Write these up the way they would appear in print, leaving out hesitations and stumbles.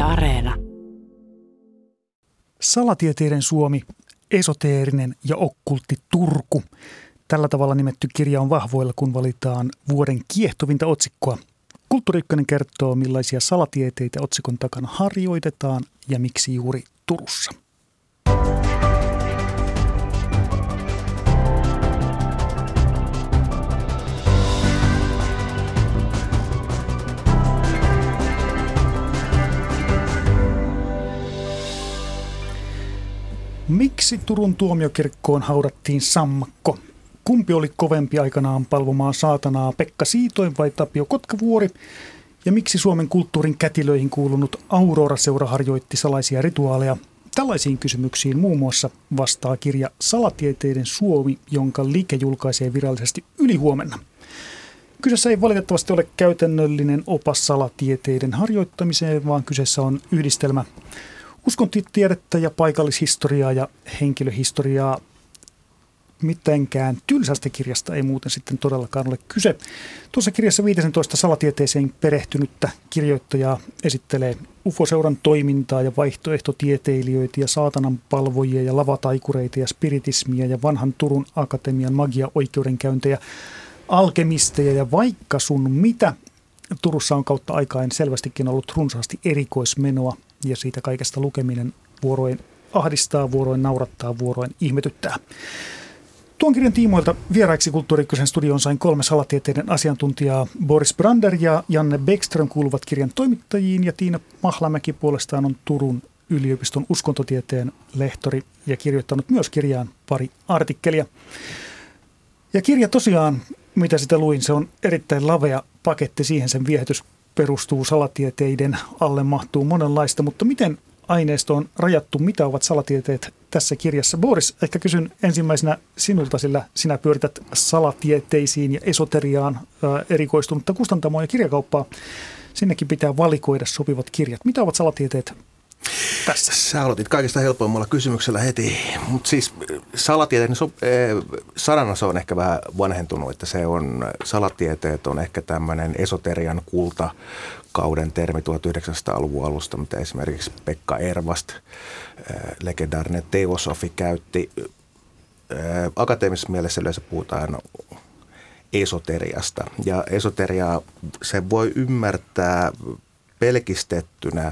Areena. Salatieteiden Suomi, esoteerinen ja okkultti Turku. Tällä tavalla nimetty kirja on vahvoilla, kun valitaan vuoden kiehtovinta otsikkoa. Kulttuuri Ykkönen kertoo, millaisia salatieteitä otsikon takana harjoitetaan ja miksi juuri Turussa. Miksi Turun tuomiokirkkoon haudattiin sammakko? Kumpi oli kovempi aikanaan palvomaan saatanaa, Pekka Siitoin vai Tapio Kotkavuori? Ja miksi Suomen kulttuurin kätilöihin kuulunut Aurora-seura harjoitti salaisia rituaaleja? Tällaisiin kysymyksiin muun muassa vastaa kirja Salatieteiden Suomi, jonka Like julkaisee virallisesti ylihuomenna. Kyseessä ei valitettavasti ole käytännöllinen opas salatieteiden harjoittamiseen, vaan kyseessä on yhdistelmä uskontiedettä ja paikallishistoriaa ja henkilöhistoriaa. Mitenkään tylsästä kirjasta ei muuten sitten todellakaan ole kyse. Tuossa kirjassa 15 salatieteeseen perehtynyttä kirjoittajaa esittelee UFO-seuran toimintaa ja vaihtoehtotieteilijöitä ja saatanan palvojia ja lavataikureita ja spiritismia ja vanhan Turun akatemian magia-oikeudenkäyntejä, alkemisteja ja vaikka sun mitä. Turussa on kautta aikain selvästikin ollut runsaasti erikoismenoa ja siitä kaikesta lukeminen vuoroin ahdistaa, vuoroin naurattaa, vuoroin ihmetyttää. Tuon kirjan tiimoilta vieraiksi Kulttuuri Ykkösen studioon sain 3 salatieteiden asiantuntijaa. Boris Brander ja Janne Bäckström kuuluvat kirjan toimittajiin ja Tiina Mahlamäki puolestaan on Turun yliopiston uskontotieteen lehtori ja kirjoittanut myös kirjaan pari artikkelia. Ja kirja tosiaan, mitä sitä luin, se on erittäin lavea paketti, siihen sen viehätys perustuu, salatieteiden alle mahtuu monenlaista, mutta miten aineisto on rajattu, mitä ovat salatieteet tässä kirjassa? Boris, ehkä kysyn ensimmäisenä sinulta, sillä sinä pyörität salatieteisiin ja esoteriaan erikoistunutta kustantamoa ja kirjakauppaa. Sinnekin pitää valikoida sopivat kirjat. Mitä ovat salatieteet tässä? Sä aloitit kaikista helpoimmalla kysymyksellä heti, mutta siis salatieteiden sanana se on ehkä vähän vanhentunut, että salatieteet on ehkä tämmöinen esoterian kultakauden termi 1900-luvun alusta, mitä esimerkiksi Pekka Ervast, legendaarinen teosofi, käytti. Akateemisessa mielessä yleensä puhutaan esoteriasta, ja esoteriaa se voi ymmärtää pelkistettynä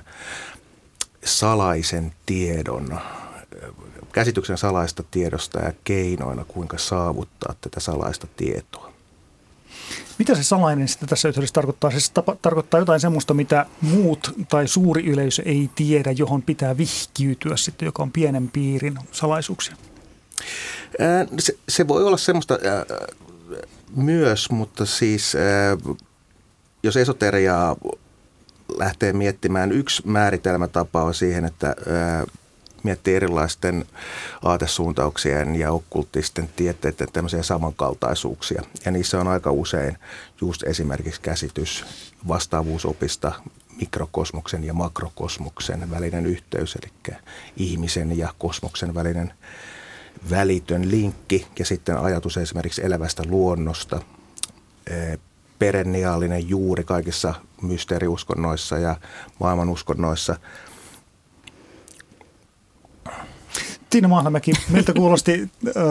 salaisen tiedon, käsityksen salaista tiedosta ja keinoina, kuinka saavuttaa tätä salaista tietoa. Mitä se salainen sitten tässä yhteydessä tarkoittaa? Se tarkoittaa jotain semmoista, mitä muut tai suuri yleisö ei tiedä, johon pitää vihkiytyä sitten, joka on pienen piirin salaisuuksia. Se voi olla semmoista myös, mutta siis jos esoteriaa lähtee miettimään, yksi määritelmätapa on siihen, että miettii erilaisten aatesuuntauksien ja okkultisten tieteiden tämmöisiä samankaltaisuuksia. Ja niissä on aika usein just esimerkiksi käsitys vastaavuusopista, mikrokosmoksen ja makrokosmoksen välinen yhteys, eli ihmisen ja kosmoksen välinen välitön linkki. Ja sitten ajatus esimerkiksi elävästä luonnosta, perenniaalinen juuri kaikissa mysteeriuskonnoissa ja maailmanuskonnoissa. Tiina Mahlamäki, miltä kuulosti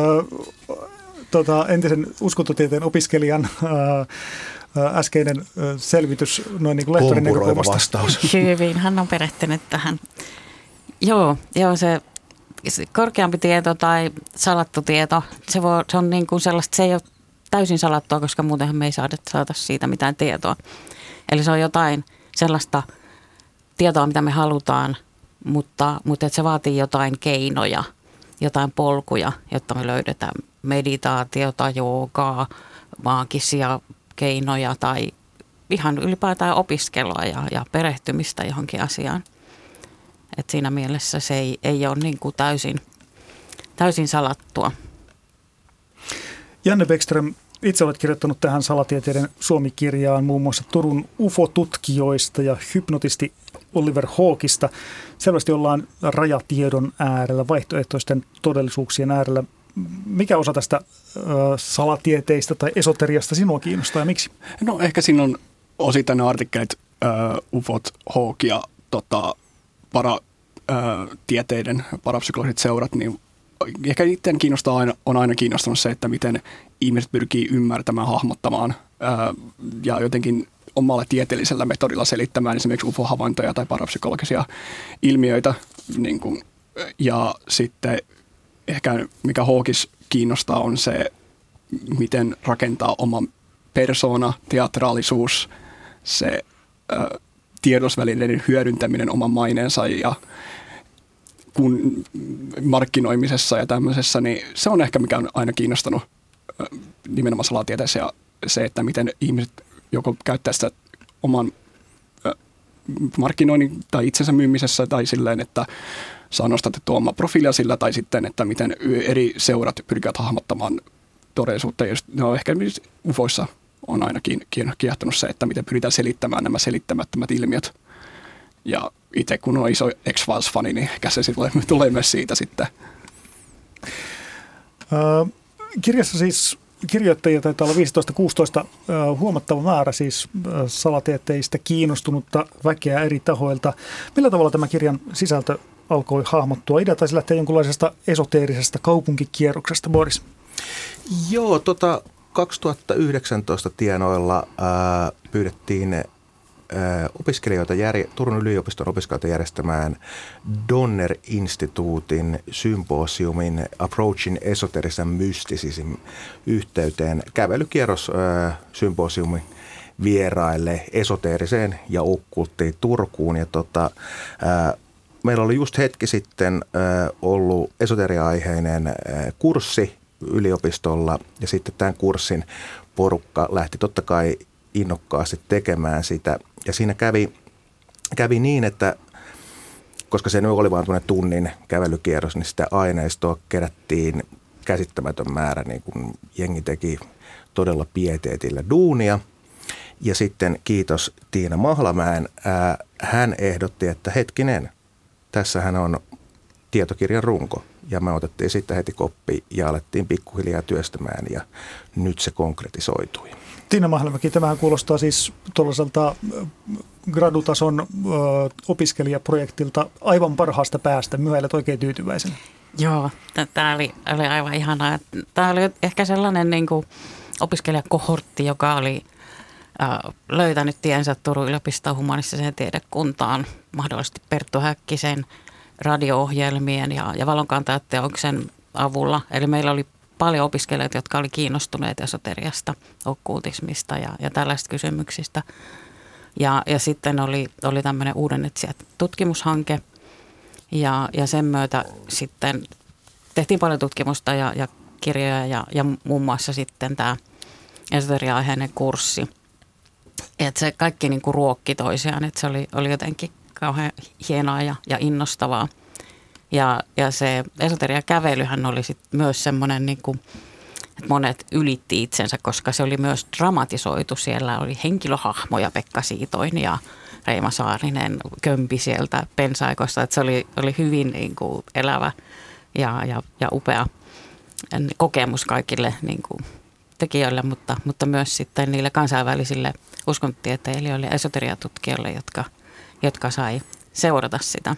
entisen uskontotieteen opiskelijan äskeinen selvitys noin niin kuin lehtorin näkökulmasta? Vastaus. Hyvin, hän on perehtynyt tähän. Joo, se korkeampi tieto tai salattu tieto, se on niin kuin sellaista, se ei ole täysin salattua, koska muutenhan me ei saada siitä mitään tietoa. Eli se on jotain sellaista tietoa, mitä me halutaan, mutta että se vaatii jotain keinoja, jotain polkuja, jotta me löydetään meditaatiota, joogaa, maagisia keinoja tai ihan ylipäätään opiskelua ja perehtymistä johonkin asiaan. Et siinä mielessä se ei ole niin kuin täysin salattua. Janne Bäckström, itse olet kirjoittanut tähän salatieteiden Suomi-kirjaan muun muassa Turun UFO-tutkijoista ja hypnotisti Oliver Hawkista. Selvästi ollaan rajatiedon äärellä, vaihtoehtoisten todellisuuksien äärellä. Mikä osa tästä salatieteistä tai esoteriasta sinua kiinnostaa ja miksi? No ehkä siinä on osittain ne artikkelit UFOt, Hawk ja paratieteiden, parapsykologiset seurat, niin ehkä itseään on aina kiinnostunut se, että miten ihmiset pyrkii ymmärtämään, hahmottamaan ja jotenkin omalla tieteellisellä metodilla selittämään esimerkiksi UFO-havaintoja tai parapsykologisia ilmiöitä. Niin kuin, ja sitten ehkä mikä Hawkes kiinnostaa on se, miten rakentaa oma persona, teatraalisuus, se tiedotusvälineiden hyödyntäminen oman maineensa ja kun markkinoimisessa ja tämmöisessä, niin se on ehkä mikä on aina kiinnostanut nimenomaan salatieteessä ja se, että miten ihmiset joko käyttää sitä oman markkinoinnin tai itsensä myymisessä tai silleen, että saa nostatettua oma profiilia sillä tai sitten, että miten eri seurat pyrkivät hahmottamaan todellisuutta. Ja no, ehkä UFOissa on ainakin kiehtonut se, että miten pyritään selittämään nämä selittämättömät ilmiöt. Ja itse kun on iso X-Files-fani, niin ehkä se tulee myös siitä sitten. Kirjassa siis kirjoittajia taitaa olla 15-16 huomattava määrä siis salatieteistä kiinnostunutta väkeä eri tahoilta. Millä tavalla tämä kirjan sisältö alkoi hahmottua? Idea taisi lähteä jonkunlaisesta esoteerisesta kaupunkikierroksesta, Boris. Joo, 2019 tienoilla pyydettiin opiskelijoita, Turun yliopiston opiskelijoita järjestämään Donner-instituutin symposiumin Approaching Esotericism Mysticism yhteyteen kävelykierros symposiumin vieraille esoteeriseen ja okkulttiin Turkuun. Ja meillä oli just hetki sitten ollut esoteria-aiheinen kurssi yliopistolla ja sitten tämän kurssin porukka lähti totta kai innokkaasti tekemään sitä. Ja siinä kävi niin, että koska se nyt oli vain tunnin kävelykierros, niin sitä aineistoa kerättiin käsittämätön määrä, niin kuin jengi teki todella pieteetillä duunia. Ja sitten kiitos Tiina Mahlamäen, hän ehdotti, että hetkinen, tässähän on tietokirjan runko. Ja me otettiin sitten heti koppi ja alettiin pikkuhiljaa työstämään ja nyt se konkretisoitui. Tiina Mahlamäki, tämähän kuulostaa siis tuollaiselta gradutason opiskelijaprojektilta aivan parhaasta päästä. Myöhäilet oikein tyytyväisenä. Joo, tämä oli aivan ihanaa. Tämä oli ehkä sellainen niin kuin opiskelijakohortti, joka oli löytänyt tiensä Turun yliopiston humanistiseen tiedekuntaan, mahdollisesti Perttu Häkkisen radio-ohjelmien ja valonkantajat teoksen avulla. Eli meillä oli paljon opiskelijoita, jotka oli kiinnostuneet esoteriasta, okkultismista ja tällaisista kysymyksistä. Ja sitten oli tämmöinen uudenetsijät tutkimushanke ja sen myötä sitten tehtiin paljon tutkimusta ja kirjoja ja muun muassa sitten tämä esoteria-aiheinen kurssi. Että se kaikki niin kuin ruokki toisiaan, että se oli jotenkin kauhean hienoa ja innostavaa. Ja se esoteria-kävelyhän oli sit myös semmoinen, niin kuin, että monet ylitti itsensä, koska se oli myös dramatisoitu. Siellä oli henkilöhahmoja, Pekka Siitoin ja Reima Saarinen kömpi sieltä pensaikosta. Että se oli hyvin niin kuin elävä ja upea kokemus kaikille niin kuin tekijöille, mutta myös sitten niille kansainvälisille uskontotieteilijöille ja esoteriatutkijoille, jotka sai seurata sitä.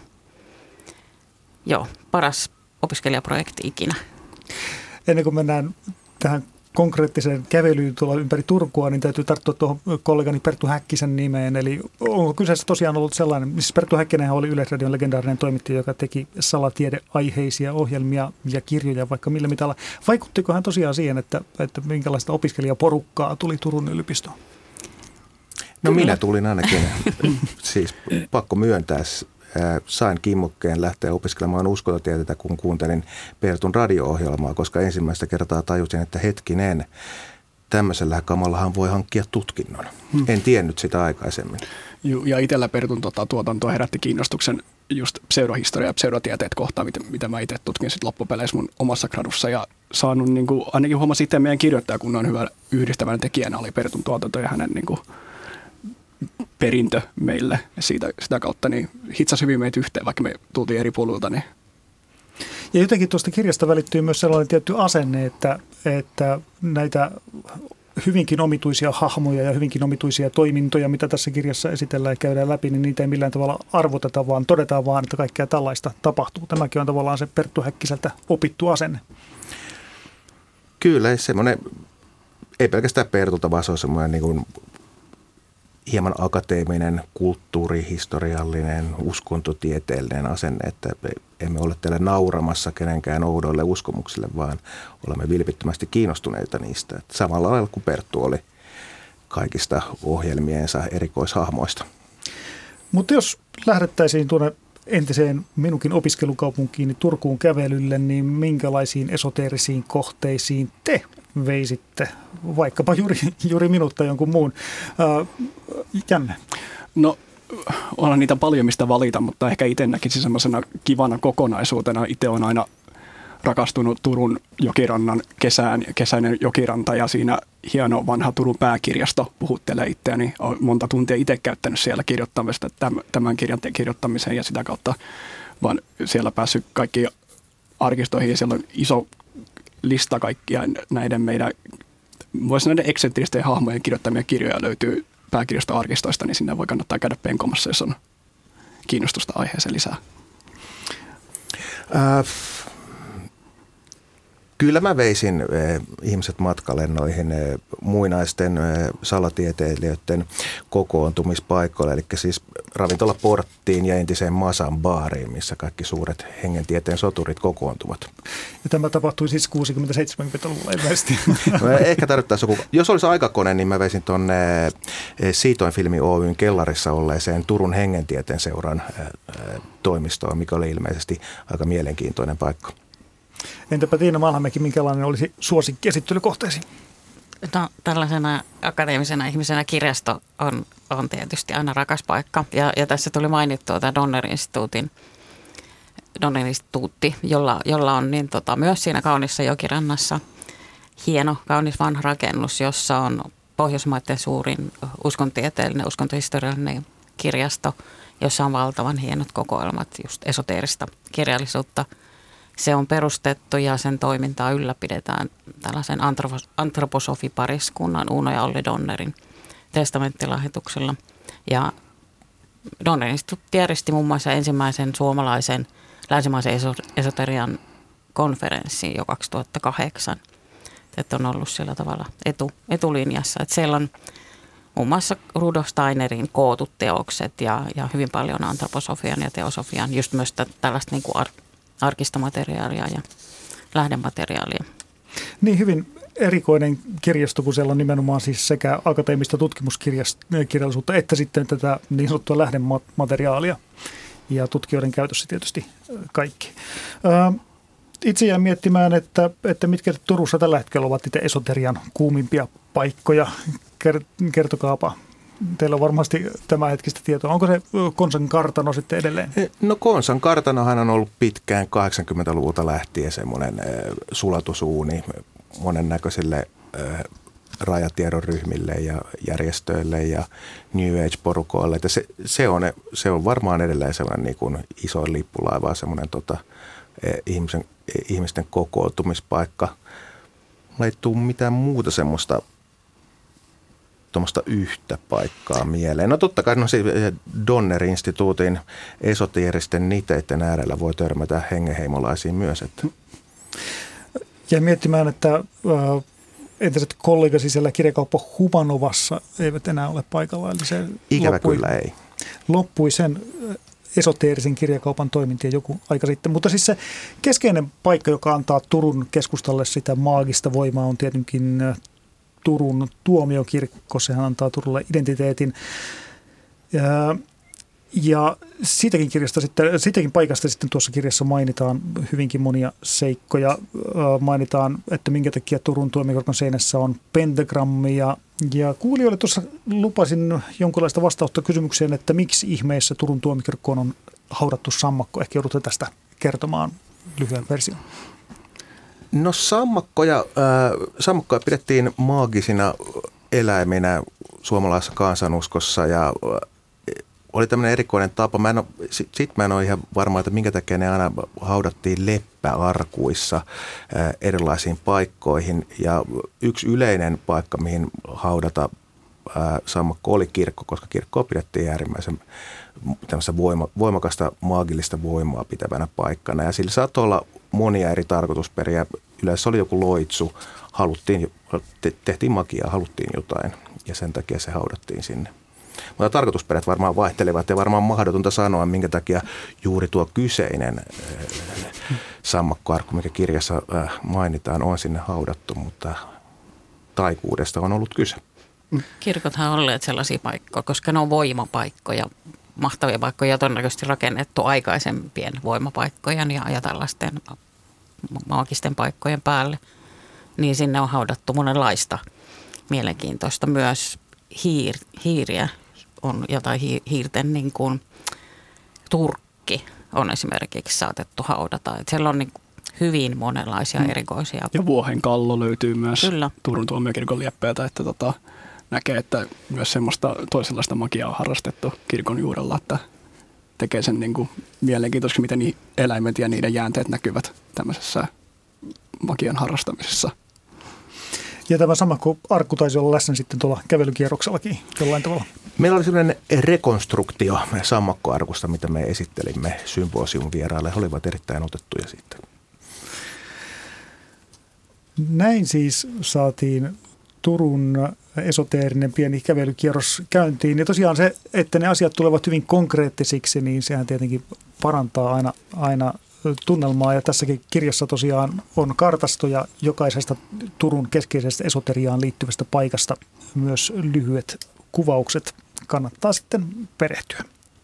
Joo, paras opiskelijaprojekti ikinä. Ennen kuin mennään tähän konkreettiseen kävelyyn tuolla ympäri Turkua, niin täytyy tarttua tuohon kollegani Perttu Häkkisen nimeen. Eli onko kyseessä tosiaan ollut sellainen, missä Perttu Häkkinenhän oli Yleisradion legendaarinen toimittaja, joka teki salatiedeaiheisia ohjelmia ja kirjoja vaikka millä mitalla. Vaikuttiko hän tosiaan siihen, että minkälaista opiskelijaporukkaa tuli Turun yliopistoon? No minä tulin ainakin, siis pakko myöntää, sain kimmokkeen lähteä opiskelemaan uskontotieteitä, kun kuuntelin Pertun radio-ohjelmaa, koska ensimmäistä kertaa tajusin, että hetkinen, tämmöisellä kamallahan voi hankkia tutkinnon. En tiennyt sitä aikaisemmin. Ja itsellä Pertun tuotanto herätti kiinnostuksen just pseudohistoria ja pseudotieteet kohtaan, mitä mä itse tutkin sitten loppupeleissä mun omassa gradussa ja saanut, niin kuin, ainakin huomasin itse meidän kirjoittajakunnan hyvä yhdistävän tekijänä oli Pertun tuotanto ja hänen niin kuin, perintö meille ja sitä kautta niin hitsasi hyvin meitä yhteen, vaikka me tultiin eri puolilta. Niin. Ja jotenkin tuosta kirjasta välittyy myös sellainen tietty asenne, että näitä hyvinkin omituisia hahmoja ja hyvinkin omituisia toimintoja, mitä tässä kirjassa esitellään ja käydään läpi, niin niitä ei millään tavalla arvoteta, vaan todetaan vaan, että kaikkea tällaista tapahtuu. Tämäkin on tavallaan se Perttu Häkkiseltä opittu asenne. Kyllä, semmoinen, ei pelkästään Pertulta, vaan se on semmoinen niin kuin hieman akateeminen, kulttuurihistoriallinen, uskontotieteellinen asenne, että emme ole täällä nauramassa kenenkään oudoille uskomuksille, vaan olemme vilpittömästi kiinnostuneita niistä. Että samalla lailla kuin Perttu oli kaikista ohjelmiensa erikoishahmoista. Mutta jos lähdettäisiin tuonne entiseen minunkin opiskelukaupunkiini Turkuun kävelylle, niin minkälaisiin esoteerisiin kohteisiin te veisitte, vaikkapa juuri minut tai jonkun muun? Janne. No, onhan niitä paljon mistä valita, mutta ehkä itse näkisin semmoisena kivana kokonaisuutena. Itse on aina rakastunut Turun jokirannan kesäinen jokiranta ja siinä hieno vanha Turun pääkirjasto puhuttelee itseäni. Olen monta tuntia itse käyttänyt siellä kirjoittamista tämän kirjan kirjoittamiseen ja sitä kautta vaan siellä päässyt kaikkiin arkistoihin ja siellä on iso lista kaikkia näiden meidän, voisi näiden eksentristen hahmojen kirjoittamia kirjoja löytyy pääkirjastoarkistoista, niin sinne voi kannattaa käydä penkomassa, jos on kiinnostusta aiheeseen lisää. Kyllä mä veisin ihmiset matkalennoihin muinaisten salatieteilijöiden kokoontumispaikoille, eli siis ravintola Porttiin ja entiseen Masan baariin, missä kaikki suuret hengentieteen soturit kokoontuvat. Ja tämä tapahtui siis 60-70-luvulla ilmeisesti. Ehkä tarvittaisi joku, jos olisi aikakone, niin mä veisin tuonne Siitoin Filmi Oyn kellarissa olleeseen Turun hengentieteen seuran toimistoon, mikä oli ilmeisesti aika mielenkiintoinen paikka. Entäpä Tiina Malhamäki, minkälainen olisi suosikki esittelykohteesi? No, tällaisena akateemisena ihmisenä kirjasto on tietysti aina rakas paikka. Ja tässä tuli mainittua tämä Donner-instituutti, jolla on niin, myös siinä kaunissa jokirannassa hieno, kaunis vanha rakennus, jossa on Pohjoismaiden suurin uskontieteellinen, uskontohistoriallinen kirjasto, jossa on valtavan hienot kokoelmat just esoteerista kirjallisuutta. Se on perustettu ja sen toimintaa ylläpidetään tällaisen antroposofipariskunnan Uno ja Olli Donnerin testamenttilahjoituksella. Ja Donner instituutti järjesti muun muassa ensimmäisen suomalaisen länsimaisen esoterian konferenssin jo 2008. Että on ollut sillä tavalla etulinjassa. Että siellä on muun muassa Rudolf Steinerin kootut teokset ja hyvin paljon antroposofian ja teosofian, just myös tällaista niin kuin arkistomateriaalia ja lähdemateriaalia. Niin, hyvin erikoinen kirjasto, kun siellä on nimenomaan siis sekä akateemista tutkimuskirjallisuutta että sitten tätä niin sanottua lähdemateriaalia ja tutkijoiden käytössä tietysti kaikki. Itse jäin miettimään, että mitkä Turussa tällä hetkellä ovat niitä esoterian kuumimpia paikkoja. Kertokaapa. Teillä on varmasti tämä hetkistä tietoa. Onko se Konsan kartano sitten edelleen? No Konsan kartanohan on ollut pitkään 80-luvulta lähtien semmoinen sulatusuuni monennäköisille rajatiedon ryhmille ja järjestöille ja New Age-porukoille. Että se on varmaan edelleen sellainen niin kuin isoin lippulaiva, semmoinen ihmisten kokoontumispaikka. Mulla ei tule mitään muuta semmoista tuommoista yhtä paikkaa mieleen. No totta kai Donner-instituutin esoteeristen niteiden äärellä voi törmätä hengenheimolaisiin myös. Että. Ja miettimään, että entiset kollegasi siellä kirjakauppa Humanovassa eivät enää ole paikalla. Eli se ikävä kyllä ei. Loppui sen esoteerisen kirjakaupan toimintia joku aika sitten. Mutta siis se keskeinen paikka, joka antaa Turun keskustalle sitä maagista voimaa, on tietenkin Turun tuomiokirkko. Sehän antaa Turulle identiteetin. Ja siitäkin paikasta sitten tuossa kirjassa mainitaan hyvinkin monia seikkoja. Mainitaan, että minkä takia Turun tuomiokirkon seinässä on pentagrammi. Ja kuulijoille tuossa lupasin jonkinlaista vastausta kysymykseen, että miksi ihmeessä Turun tuomiokirkkoon on haudattu sammakko. Ehkä joudutte tästä kertomaan lyhyen version. No sammakkoja pidettiin maagisina eläiminä suomalaisessa kansanuskossa ja oli tämmöinen erikoinen tapa. Mä en ole ihan varma, että minkä takia ne aina haudattiin leppäarkuissa erilaisiin paikkoihin. Ja yksi yleinen paikka, mihin haudata sammakko oli kirkko, koska kirkkoa pidettiin äärimmäisen voimakasta maagillista voimaa pitävänä paikkana. Ja sillä saattoi olla monia eri tarkoitusperiä. Yleensä oli joku loitsu, tehtiin magiaa, haluttiin jotain ja sen takia se haudattiin sinne. Mutta tarkoitusperät varmaan vaihtelevat ja varmaan mahdotonta sanoa, minkä takia juuri tuo kyseinen sammakkoarkku, mikä kirjassa mainitaan, on sinne haudattu, mutta taikuudesta on ollut kyse. Kirkothan on olleet sellaisia paikkoja, koska ne on voimapaikkoja, mahtavia paikkoja, todennäköisesti rakennettu aikaisempien voimapaikkojen ja tällaisten maagisten paikkojen päälle. Niin sinne on haudattu monenlaista mielenkiintoista. Myös hiiriä on jotain hiirten niin kuin turkki on esimerkiksi saatettu haudata. Et siellä on niin hyvin monenlaisia erikoisia. Ja Vuohen kallo löytyy myös Kyllä. Turun tuomiokirkon lieppeiltä, että näkee, että myös semmoista toisenlaista magiaa on harrastettu kirkon juurella, että tekee sen niin kuin mielenkiintoisesti, miten eläimet ja niiden jäänteet näkyvät tämmöisessä magian harrastamisessa. Ja tämä sammakkoarkku taisi olla läsnä sitten tuolla kävelykierroksellakin jollain tavalla. Meillä oli sellainen rekonstruktio sammakkoarkusta, mitä me esittelimme symposium vieraille. He olivat erittäin otettuja sitten. Näin siis saatiin Turun esoteerinen pieni kävelykierros käyntiin. Ja tosiaan se, että ne asiat tulevat hyvin konkreettisiksi, niin sehän tietenkin parantaa aina tunnelmaa. Ja tässäkin kirjassa tosiaan on kartastoja jokaisesta Turun keskeisestä esoteriaan liittyvästä paikasta. Myös lyhyet kuvaukset. Kannattaa sitten perehtyä.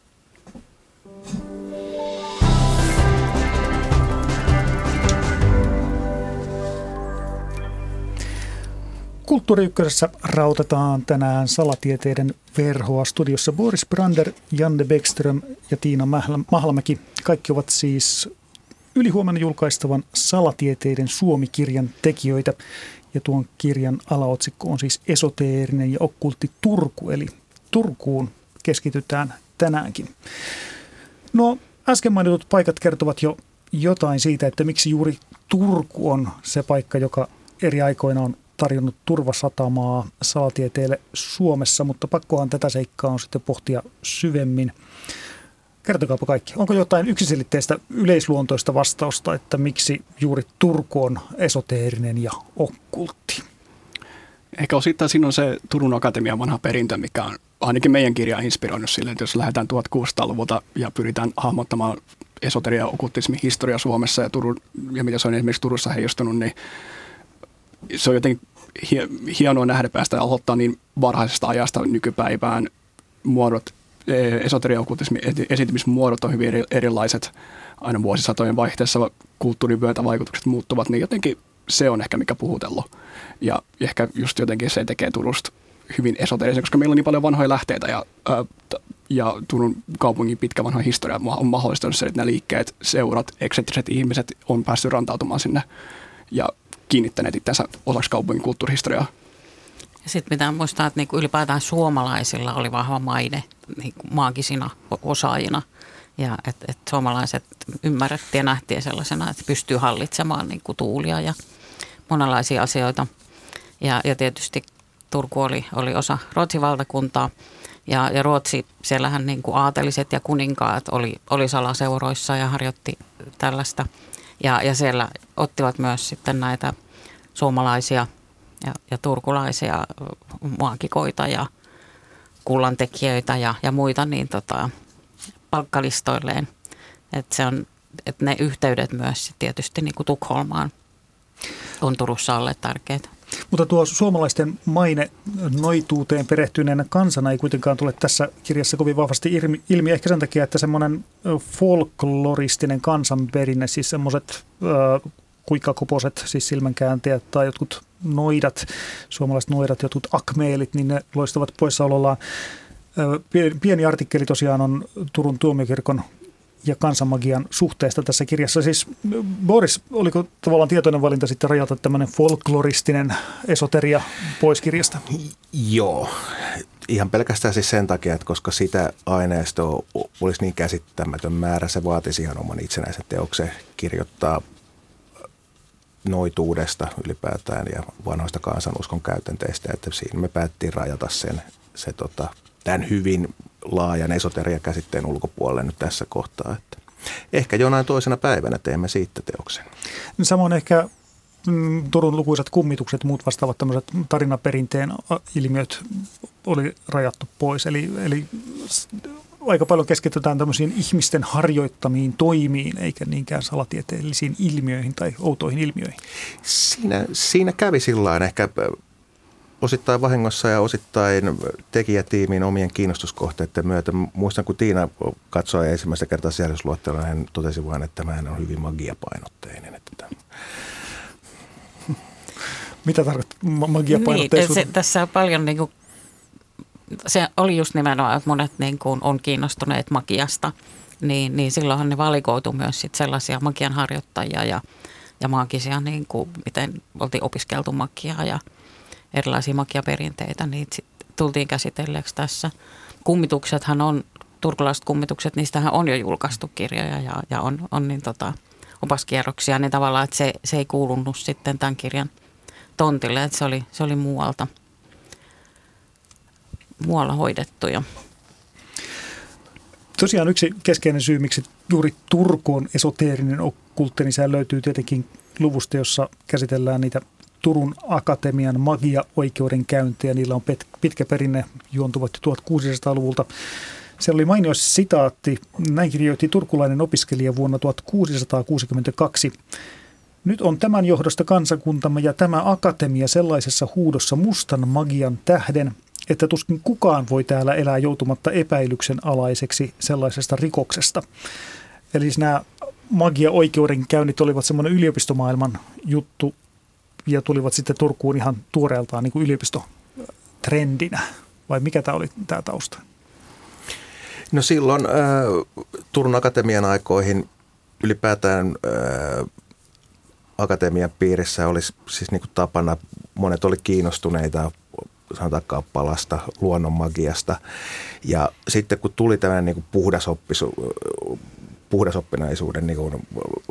Kulttuuri Ykkösessä rautetaan tänään salatieteiden verhoa. Studiossa Boris Brander, Janne Bäckström ja Tiina Mahlamäki. Kaikki ovat siis ylihuomenna julkaistavan Salatieteiden Suomi-kirjan tekijöitä. Ja tuon kirjan alaotsikko on siis Esoteerinen ja okkultti Turku, eli Turkuun keskitytään tänäänkin. No, äsken mainitut paikat kertovat jo jotain siitä, että miksi juuri Turku on se paikka, joka eri aikoina on tarjonnut turvasatamaa salatieteelle Suomessa, mutta pakkohan tätä seikkaa on sitten pohtia syvemmin. Kertokaapa kaikki. Onko jotain yksiselitteistä yleisluontoista vastausta, että miksi juuri Turku on esoteerinen ja okkultti? Ehkä osittain siinä on se Turun Akatemian vanha perintö, mikä on ainakin meidän kirjaa inspiroinut sille, että jos lähdetään 1600-luvulta ja pyritään hahmottamaan esoteria ja okkultismin historia Suomessa ja mitä se on esimerkiksi Turussa heijastunut, niin se on jotenkin hienoa nähdä päästä ja aloittaa niin varhaisesta ajasta nykypäivään. Muodot, esoteria ja okkultismin esiintymismuodot on hyvin erilaiset. Aina vuosisatojen vaihteessa kulttuurin myötävaikutukset muuttuvat, niin jotenkin se on ehkä mikä puhutellut. Ja ehkä just jotenkin se tekee Turusta hyvin esoterisen, koska meillä on niin paljon vanhoja lähteitä ja Turun kaupungin pitkä vanha historia on mahdollistanut se, että nämä liikkeet, seurat, eksentriset ihmiset on päässyt rantautumaan sinne ja kiinnittäneet itsensä osaksi kaupungin kulttuurihistoriaa. Sitten pitää muistaa, että niinku ylipäätään suomalaisilla oli vahva maine niinku maagisina osaajina. Ja että suomalaiset ymmärrettiin ja nähtiin sellaisena, että pystyy hallitsemaan niinku tuulia ja monenlaisia asioita. Ja tietysti Turku oli osa Ruotsin valtakuntaa. Ja Ruotsi, siellähän niinku aateliset ja kuninkaat oli salaseuroissa ja harjoitti tällaista. Ja siellä ottivat myös sitten näitä suomalaisia ja turkulaisia maagikoita ja kullantekijöitä ja muita niin palkkalistoilleen. Että ne yhteydet myös tietysti niin kuin Tukholmaan on Turussa olleet tärkeitä. Mutta tuo suomalaisten maine noituuteen perehtyneenä kansana ei kuitenkaan tule tässä kirjassa kovin vahvasti ilmi. Ehkä sen takia, että semmoinen folkloristinen kansanperinne, siis semmoiset kuikkakoposet, siis silmänkääntäjät tai jotkut noidat, suomalaiset noidat, jotkut akmeelit, niin ne loistavat poissaolollaan. Pieni artikkeli tosiaan on Turun tuomiokirkon ja kansanmagian suhteesta tässä kirjassa. Siis Boris, oliko tavallaan tietoinen valinta sitten rajata tämmöinen folkloristinen esoteria pois kirjasta? Joo. ihan pelkästään siis sen takia, että koska sitä aineistoa olisi niin käsittämätön määrä, se vaatisi ihan oman itsenäisen teoksen kirjoittaa noituudesta ylipäätään ja vanhoista kansanuskon käytänteistä, että siinä me päättiin rajata tämän hyvin laajan esoteria-käsitteen ulkopuolelle nyt tässä kohtaa. Että ehkä jonain toisena päivänä teemme siitä teoksen. Samoin ehkä Turun lukuisat kummitukset, muut vastaavat tämmöiset tarinaperinteen ilmiöt oli rajattu pois. Eli aika paljon keskitytään tämmöisiin ihmisten harjoittamiin toimiin, eikä niinkään salatieteellisiin ilmiöihin tai outoihin ilmiöihin. Siinä kävi sillain ehkä osittain vahingossa ja osittain tekijätiimiin omien kiinnostuskohteiden myötä. Muistan, kun Tiina katsoi ensimmäistä kertaa sisällysluettelon, hän totesi vain, että tämähän on hyvin magiapainotteinen. Mitä tarkoittaa magiapainotteisuus? Niin, tässä on paljon se oli just nimenomaan, että monet on kiinnostuneet magiasta, niin silloinhan ne valikoitu myös sit sellaisia magian harjoittajia ja maagisia, miten oltiin opiskeltu magiaa ja erilaisia magiaperinteitä, niin sitten tultiin käsitelleeksi tässä. Kummituksethan on, turkulaiset kummitukset, niistähän on jo julkaistu kirjoja ja on opaskierroksia, niin tavallaan, että se ei kuulunut sitten tämän kirjan tontille, että se oli muualla hoidettuja. Tosiaan yksi keskeinen syy, miksi juuri Turku on esoteerinen okkultti, niin sehän löytyy tietenkin luvusta, jossa käsitellään niitä Turun Akatemian magia-oikeudenkäyntejä. Niillä on pitkä perinne, juontuvat jo 1600-luvulta. Siellä oli mainio sitaatti. Näin kirjoitti turkulainen opiskelija vuonna 1662. Nyt on tämän johdosta kansakuntamme ja tämä akatemia sellaisessa huudossa mustan magian tähden, että tuskin kukaan voi täällä elää joutumatta epäilyksen alaiseksi sellaisesta rikoksesta. Eli siis nämä magia-oikeudenkäynnit olivat semmoinen yliopistomaailman juttu ja tulivat sitten Turkuun ihan tuoreeltaan niin kuin yliopistotrendinä. Vai mikä tämä oli tämä tausta? No silloin Turun Akatemian aikoihin ylipäätään akatemian piirissä olisi siis niin kuin tapana, monet oli kiinnostuneita sanotaan kappalasta, luonnonmagiasta. Ja sitten kun tuli tämmöinen niin kuin puhdasoppinaisuuden niin kuin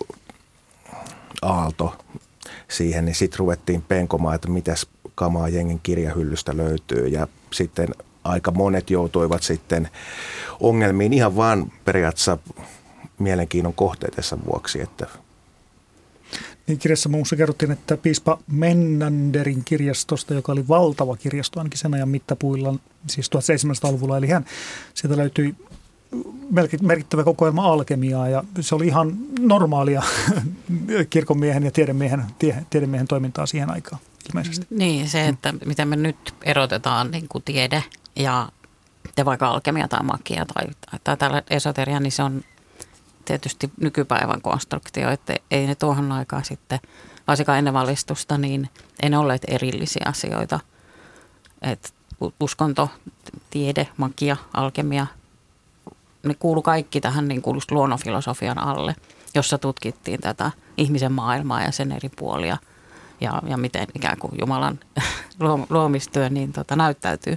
aalto siihen, niin sitten ruvettiin penkomaan, että mitäs kamaa jengin kirjahyllystä löytyy. Ja sitten aika monet joutuivat sitten ongelmiin ihan vaan periaatteessa mielenkiinnon kohteidensa vuoksi, että niin kirjassa muun muassa kerrottiin, että piispa Mennanderin kirjastosta, joka oli valtava kirjasto ainakin sen ajan mittapuilla, siis 1700-luvulla, eli sieltä löytyi merkittävä kokoelma alkemiaa ja se oli ihan normaalia kirkonmiehen ja tiedemiehen toimintaa siihen aikaan ilmeisesti. Niin, se, että miten me nyt erotetaan niin kuin tiede ja vaikka alkemia tai magia tai tällä esoteria, niin se on tietysti nykypäivän konstruktio, että ei ne tuohon aikaan sitten, varsinkaan ennen valistusta, niin ei ne olleet erillisiä asioita. Että uskonto, tiede, magia, alkemia, ne kuulu kaikki tähän niin kuin luonnonfilosofian alle, jossa tutkittiin tätä ihmisen maailmaa ja sen eri puolia ja miten ikään kuin Jumalan luomistyö niin näyttäytyy.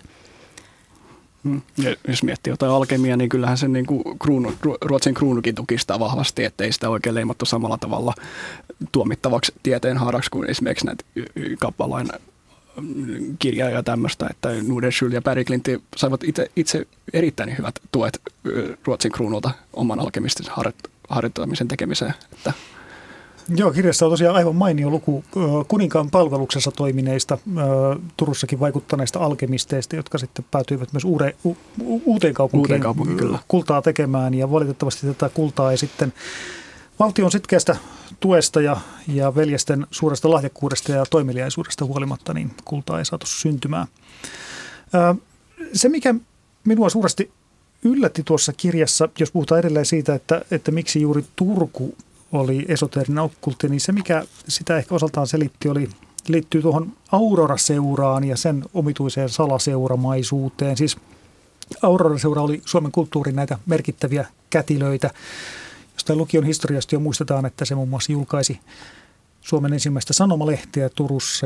Ja jos miettii jotain alkemia, niin kyllähän sen niin kuin Ruotsin kruunukin tukistaa vahvasti, ettei sitä oikein leimattu samalla tavalla tuomittavaksi tieteenhaaraksi kuin esimerkiksi näitä kappalain kirjaa ja tämmöistä, että Nordenskiöld ja Bergklinti saivat itse erittäin hyvät tuet Ruotsin kruunulta oman alkemistisen harjoittamisen tekemiseen. Että Joo, kirjassa on tosiaan aivan mainio luku kuninkaan palveluksessa toimineista, Turussakin vaikuttaneista alkemisteista, jotka sitten päätyivät myös uuteen kaupunkiin kultaa tekemään. Ja valitettavasti tätä kultaa ei sitten valtion sitkeästä tuesta ja veljesten suuresta lahjakkuudesta ja toimeliaisuudesta huolimatta, niin kultaa ei saatu syntymään. Se, mikä minua suuresti yllätti tuossa kirjassa, jos puhutaan edelleen siitä, että miksi juuri Turku oli esoteerinen okkultti, niin se, mikä sitä ehkä osaltaan selitti, liittyy tuohon Aurora-seuraan ja sen omituiseen salaseuramaisuuteen. Siis Aurora-seura oli Suomen kulttuurin näitä merkittäviä kätilöitä, jostain lukion historiasta jo muistetaan, että se muun muassa julkaisi Suomen ensimmäistä sanomalehteä Turussa ja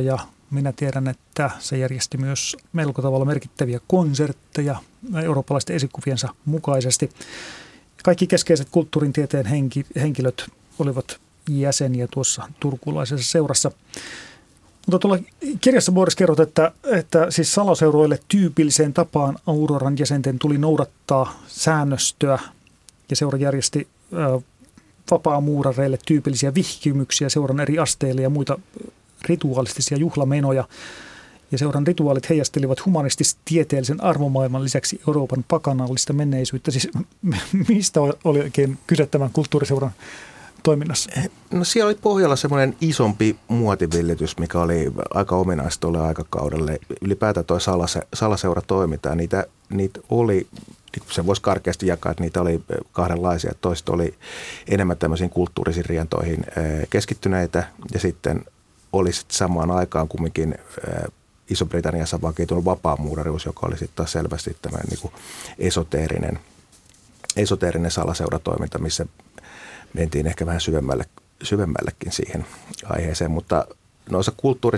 Minä tiedän, että se järjesti myös melko tavalla merkittäviä konsertteja eurooppalaisten esikuviensa mukaisesti. Kaikki keskeiset kulttuurin tieteen henkilöt olivat jäseniä tuossa turkulaisessa seurassa. Mutta tuolla kirjassa, Boris, kerrot, että siis salaseuroille tyypilliseen tapaan Auroran jäsenten tuli noudattaa säännöstöä ja seura järjesti vapaamuurareille tyypillisiä vihkimyksiä seuran eri asteille ja muita rituaalistisia juhlamenoja. Ja seuran rituaalit heijastelivat humanistis-tieteellisen arvomaailman lisäksi Euroopan pakanallista menneisyyttä. Siis mistä oli oikein kyse tämän kulttuuriseuran toiminnassa? No siellä oli pohjalla semmoinen isompi muotivillitys, mikä oli aika ominaista tuolle aikakaudelle. Ylipäätään tuo salaseuratoiminta, niitä oli, sen voisi karkeasti jakaa, että niitä oli kahdenlaisia. Toiset oli enemmän tämmöisiin kulttuurisiin rientoihin keskittyneitä ja sitten oli sitten samaan aikaan kumminkin Iso-Britanniassa vakiintunut vapaamuurarius, joka oli sitten taas selvästi tämmöinen niin kuin esoteerinen salaseuratoiminta, missä mentiin ehkä vähän syvemmällekin siihen aiheeseen, mutta noissa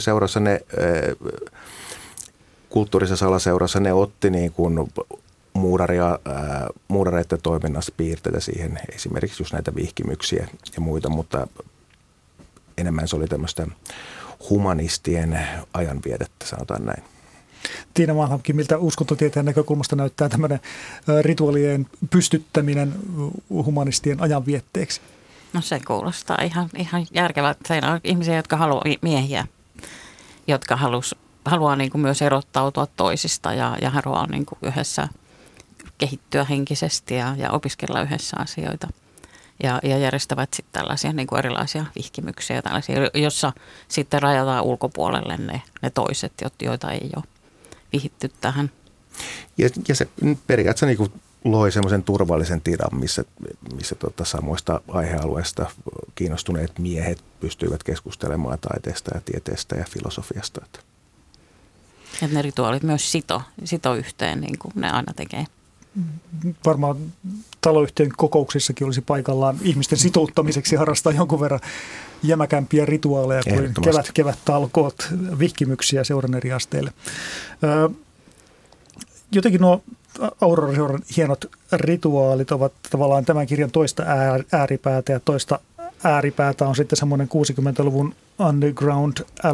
kulttuurisessa salaseurassa ne otti niin kuin muurareiden toiminnasta piirteitä siihen, esimerkiksi just näitä vihkimyksiä ja muita, mutta enemmän se oli tämmöistä humanistien ajanviedettä, sanotaan näin. Tiina Manhamkin, miltä uskontotieteen näkökulmasta näyttää tämmöinen rituaalien pystyttäminen humanistien ajanvietteeksi? No se kuulostaa ihan järkevältä. Siellä on ihmisiä, jotka haluaa miehiä, jotka haluaa niin kuin myös erottautua toisista ja haluaa niin kuin yhdessä kehittyä henkisesti ja opiskella yhdessä asioita. Ja järjestävät sitten tällaisia niin kuin erilaisia vihkimyksiä, tällaisia, jossa sitten rajataan ulkopuolelle ne toiset, joita ei ole vihitty tähän. Ja se periaatteessa niin kuin loi semmoisen turvallisen tilan, missä samoista aihealueista kiinnostuneet miehet pystyivät keskustelemaan taiteesta ja tieteestä ja filosofiasta. Että ne rituaalit myös sito yhteen, niin kuin ne aina tekee. Varmaan taloyhtiön kokouksissakin olisi paikallaan ihmisten sitouttamiseksi harrastaa jonkun verran jämäkämpiä rituaaleja kuin kevät-talkoot, vihkimyksiä seuran eri asteille. Jotenkin nuo Aurora-seuran hienot rituaalit ovat tavallaan tämän kirjan toista ääripäätä ja toista ääripäätä on sitten semmoinen 60-luvun underground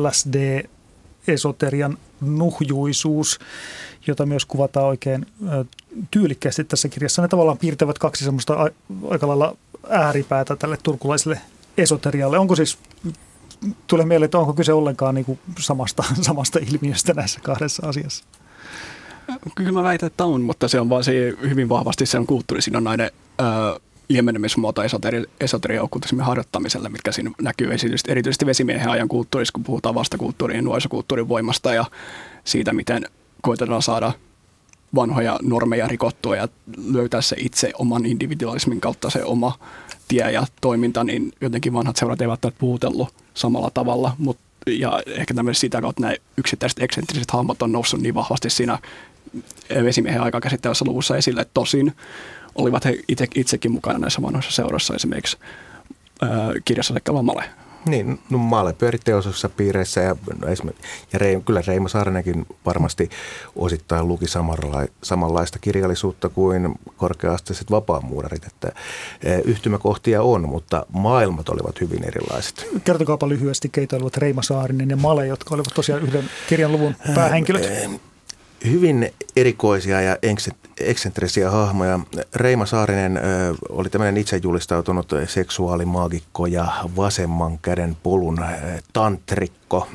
LSD-esoterian nuhjuisuus, jota myös kuvataan oikein tyylikkäästi tässä kirjassa. Ne tavallaan piirtävät kaksi semmoista aika lailla ääripäätä tälle turkulaiselle esoterialle. Onko siis, tulee mieleen, että onko kyse ollenkaan niin kuin samasta ilmiöstä näissä kahdessa asiassa? Kyllä mä väitän, että on, mutta se on vaan se hyvin vahvasti se on kulttuurisidonnainen ilmenemismuoto esoteria-okkultismin harjoittamiselle, mitkä siinä näkyy erityisesti vesimiehen ajan kulttuurissa, kun puhutaan vastakulttuurin ja nuorisokulttuurin voimasta ja siitä, miten koitetaan saada vanhoja normeja rikottua ja löytää se itse oman individualismin kautta se oma tie ja toiminta, niin jotenkin vanhat seurat eivät ole puhutellut samalla tavalla, ja ehkä tämmöisen sitä kautta nämä yksittäiset eksentriset hahmot on noussut niin vahvasti siinä vesimiehen aikaa käsittävässä luvussa esille, että tosin olivat he itsekin mukana näissä vanhoissa seuroissa, esimerkiksi kirjassa Sekkälä Male. Niin, no Male pyöri teollisissa piireissä ja kyllä Reima Saarinenkin varmasti osittain luki samanlaista kirjallisuutta kuin korkea-asteiset vapaamuurarit, että yhtymäkohtia on, mutta maailmat olivat hyvin erilaiset. Kertokaapa lyhyesti, keitä olivat Reima Saarinen ja Male, jotka olivat tosiaan yhden kirjan luvun päähenkilöt. Hyvin erikoisia ja eksentrisiä hahmoja. Reima Saarinen oli tämmöinen itsejulistautunut seksuaalimaagikko ja vasemman käden polun tantrikko.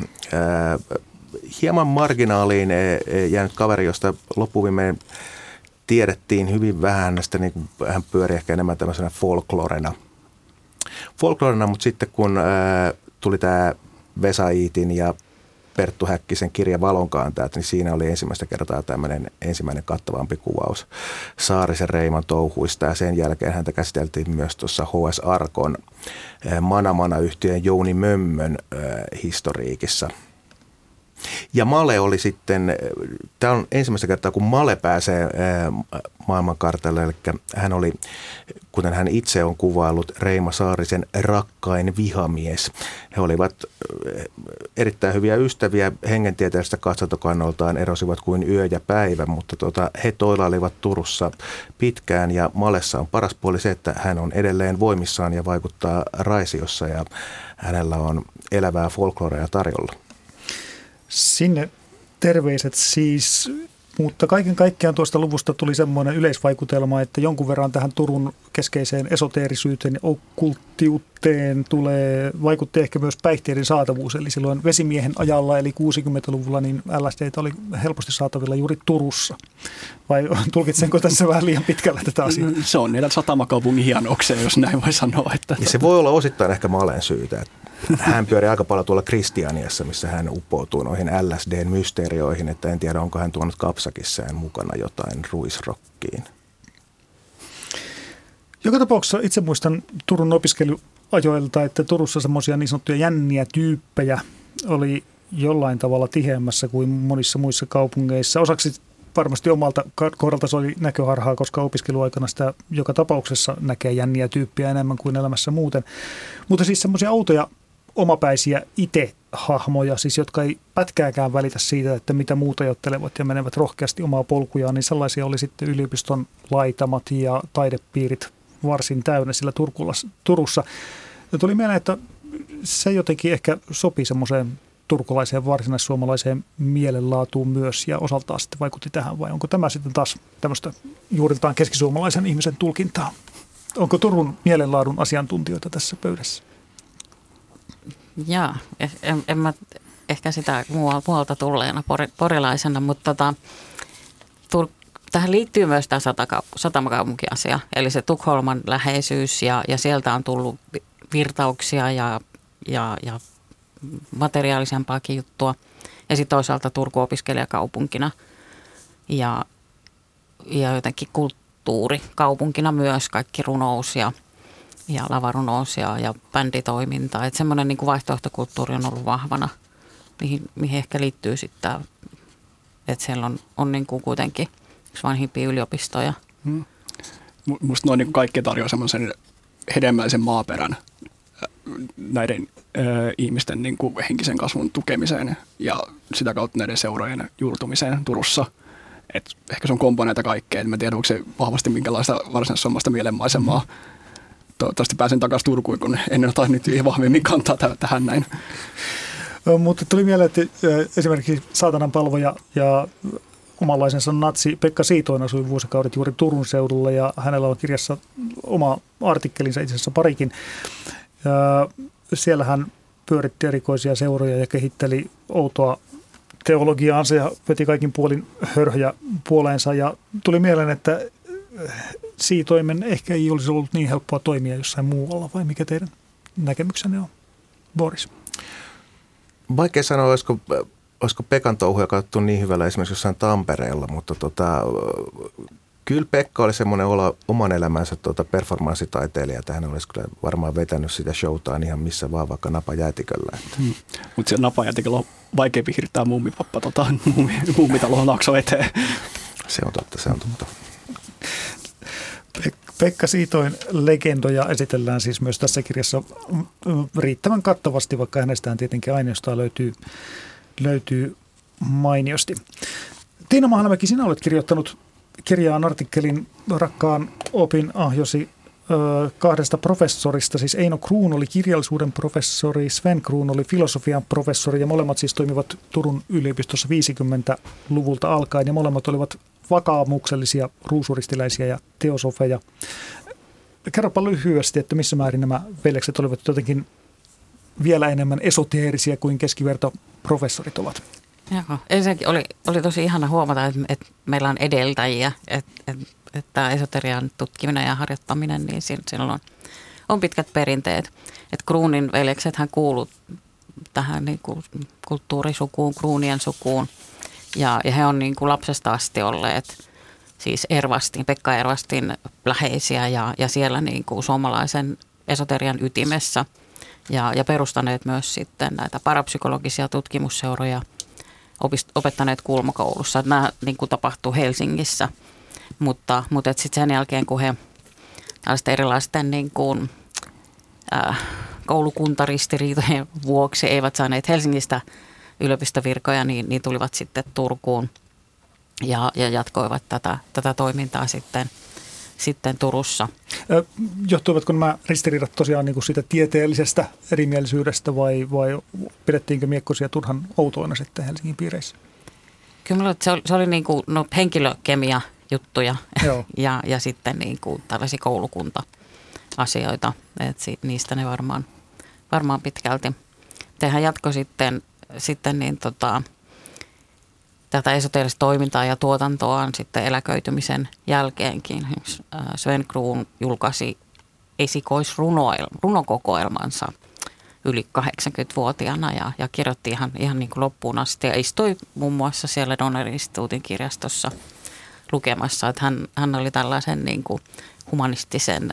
Hieman marginaaliin jäänyt kaveri, josta loppuviimein tiedettiin hyvin vähän hänestä, niin kuin hän pyöri ehkä enemmän tämmöisenä folklorena, mutta sitten kun tuli tämä Vesa Iitin ja Perttu Häkkisen kirja Valonkaantajat, niin siinä oli ensimmäistä kertaa tämmöinen ensimmäinen kattavampi kuvaus Saarisen Reiman touhuista ja sen jälkeen häntä käsiteltiin myös tuossa H.S. Arkon Mana-Mana-yhtiön Jouni Mömmön historiikissa. Ja Male oli sitten, tämä on ensimmäistä kertaa, kun Male pääsee maailmankartalle, eli hän oli, kuten hän itse on kuvaillut, Reima Saarisen rakkain vihamies. He olivat erittäin hyviä ystäviä, hengentieteellisestä katsantokannoltaan erosivat kuin yö ja päivä, mutta he toilailivat Turussa pitkään, ja Malessa on paras puoli se, että hän on edelleen voimissaan ja vaikuttaa Raisiossa, ja hänellä on elävää folklorea tarjolla. Sinne terveiset siis, mutta kaiken kaikkiaan tuosta luvusta tuli semmoinen yleisvaikutelma, että jonkun verran tähän Turun keskeiseen esoteerisyyteen ja okkulttiuteen vaikutti ehkä myös päihteiden saatavuus. Eli silloin vesimiehen ajalla eli 60-luvulla niin LSD:tä oli helposti saatavilla juuri Turussa. Vai tulkitsenko tässä vähän liian pitkällä tätä asiaa? Se on niitä satamakaupungin hienouksia, jos näin voi sanoa. Että ja se voi olla osittain ehkä Malen syytä. Hän pyöri aika paljon tuolla Kristianiassa, missä hän uppoutuu noihin LSD:n mysteerioihin, että en tiedä, onko hän tuonut kapsakissään mukana jotain ruisrokkiin. Joka tapauksessa itse muistan Turun opiskeluajoilta, että Turussa semmoisia niin sanottuja jänniä tyyppejä oli jollain tavalla tiheämmässä kuin monissa muissa kaupungeissa. Osaksi varmasti omalta kohdalta se oli näköharhaa, koska opiskeluaikana sitä joka tapauksessa näkee jänniä tyyppiä enemmän kuin elämässä muuten. Mutta siis semmoisia outoja omapäisiä itse-hahmoja, siis jotka ei pätkääkään välitä siitä, että mitä muuta ajattelevat ja menevät rohkeasti omaa polkujaan, niin sellaisia oli sitten yliopiston laitamat ja taidepiirit varsin täynnä sillä Turussa. Ja tuli mieleen, että se jotenkin ehkä sopii semmoiseen turkulaiseen varsinaissuomalaiseen mielenlaatuun myös ja osaltaan sitten vaikutti tähän, vai onko tämä sitten taas tämmöistä juuriltaan keskisuomalaisen ihmisen tulkintaa? Onko Turun mielenlaadun asiantuntijoita tässä pöydässä? Jaa, en mä ehkä sitä muualta tulleena porilaisena, mutta tähän liittyy myös tämä satamakaupunkiasia, eli se Tukholman läheisyys ja sieltä on tullut virtauksia ja materiaalisempaakin juttua. Ja sitten toisaalta Turku opiskelijakaupunkina ja jotenkin kulttuurikaupunkina myös kaikki runous ja lavarunous ja bänditoiminta. Että semmoinen niin kuin vaihtoehtokulttuuri on ollut vahvana, mihin ehkä liittyy sitten, että siellä on niin kuin kuitenkin yksi vanhimpia yliopistoja. Musta noin niin kaikki tarjoaa semmoisen hedelmällisen maaperän näiden ihmisten niin kuin henkisen kasvun tukemiseen ja sitä kautta näiden seurojen juurtumiseen Turussa. Et ehkä se on kompo näitä kaikkea. En tiedä, onko se vahvasti minkälaista varsinaissuomalaista mielenmaisemaa. Toivottavasti pääsen takaisin Turkuun, kun en ota nyt vahvemmin kantaa tähän näin. Mutta tuli mieleen, että esimerkiksi Saatanan palvoja ja omanlaisensa natsi Pekka Siitoin asui vuosikaudet juuri Turun seudulla ja hänellä on kirjassa oma artikkelinsa itse asiassa parikin. Siellä hän pyöritti erikoisia seuroja ja kehitteli outoa teologiaansa ja veti kaikin puolin hörhöjä puoleensa. Ja tuli mieleen, että Siitoimen ehkä ei olisi ollut niin helppoa toimia jossain muualla, vai mikä teidän näkemyksenne on, Boris? Vaikea sanoa, olisiko Pekan touhuja katsottu niin hyvällä esimerkiksi jossain Tampereella, mutta kyllä Pekka oli semmoinen oman elämänsä performanssitaiteilija, että hän olisi kyllä varmaan vetänyt sitä showtaan ihan missä vaan, vaikka napajäätiköllä. Mutta siellä napajäätiköllä on vaikeampi hirttää muumipappa muumitalon lakso eteen. Se on totta. Pekka Siitoin legendoja esitellään siis myös tässä kirjassa riittävän kattavasti, vaikka hänestään tietenkin aineistoa löytyy mainiosti. Tiina Mahlamäki, sinä olet kirjoittanut kirjaan artikkelin rakkaan opin ahjosi kahdesta professorista. Siis Eino Kruun oli kirjallisuuden professori, Sven Kruun oli filosofian professori ja molemmat siis toimivat Turun yliopistossa 50-luvulta alkaen ja molemmat olivat vakaumuksellisia ruusuristiläisiä ja teosofeja. Kerropa lyhyesti, että missä määrin nämä veljekset olivat jotenkin vielä enemmän esoteerisia kuin keskivertoprofessorit ovat. Joo, ensinnäkin oli tosi ihana huomata, että meillä on edeltäjiä, että esoterian tutkiminen ja harjoittaminen, niin silloin on pitkät perinteet. Että Kruunin veljekset hän kuuluu tähän niin kuin kulttuurisukuun, Kruunien sukuun ja he on niin kuin lapsesta asti olleet siis Pekka Ervastin läheisiä ja siellä niin kuin suomalaisen esoterian ytimessä ja perustaneet myös sitten näitä parapsykologisia tutkimusseuroja opettaneet Kulmakoulussa. Että nämä niin kuin tapahtuu Helsingissä, mutta sitten sen jälkeen, kun he tällaisten erilaisten niin kuin, koulukuntaristiriitojen vuoksi eivät saaneet Helsingistä yliopistovirkoja, niin tulivat sitten Turkuun ja jatkoivat tätä toimintaa sitten Turussa. Johtuivatko nämä ristiriidat tosiaan niin kuin siitä tieteellisestä erimielisyydestä vai pidettiinkö miekkosia turhan outoina sitten Helsingin piireissä? Kyllä se oli niin kuin, henkilökemia juttuja ja sitten niin kuin tällaisia koulukunta-asioita. Niistä ne varmaan pitkälti. Tehän jatko sitten niin tätä esoteerista toimintaa ja tuotantoaan sitten eläköitymisen jälkeenkin. Sven Kruun julkaisi esikoisrunokokoelmansa yli 80-vuotiaana ja kirjoitti ihan niin kuin loppuun asti. Ja istui muun muassa siellä Donner-instituutin kirjastossa lukemassa, että hän oli tällaisen niin kuin humanistisen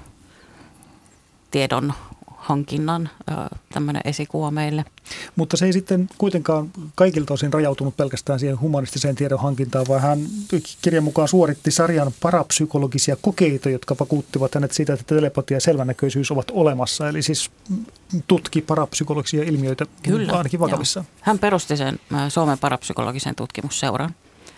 tiedon hankinnan tämmöinen esikuva meille. Mutta se ei sitten kuitenkaan kaikilta osin rajautunut pelkästään siihen humanistiseen tiedon hankintaan, vaan hän kirjan mukaan suoritti sarjan parapsykologisia kokeita, jotka vakuuttivat hänet siitä, että telepatia ja selvänäköisyys ovat olemassa. Eli siis tutki parapsykologisia ilmiöitä Kyllä, ainakin vakavissaan. Joo. Hän perusti sen Suomen parapsykologisen tutkimusseuran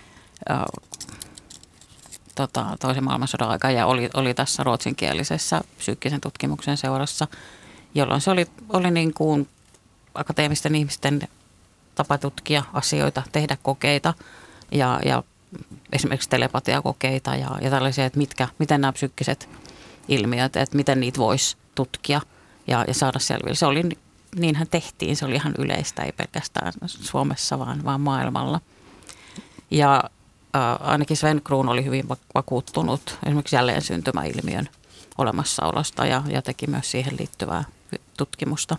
toisen maailmansodan aikaan ja oli tässä ruotsinkielisessä psyykkisen tutkimuksen seurassa, jolloin se oli niin kuin akateemisten ihmisten tapa tutkia asioita, tehdä kokeita ja esimerkiksi telepatiakokeita ja tällaisia, että miten nämä psyykkiset ilmiöt, että miten niitä voisi tutkia ja saada selville. Se oli, niinhän tehtiin, se oli ihan yleistä, ei pelkästään Suomessa vaan maailmalla. Ja ainakin Sven Kruun oli hyvin vakuuttunut esimerkiksi jälleen syntymäilmiön olemassaolosta ja teki myös siihen liittyvää tutkimusta.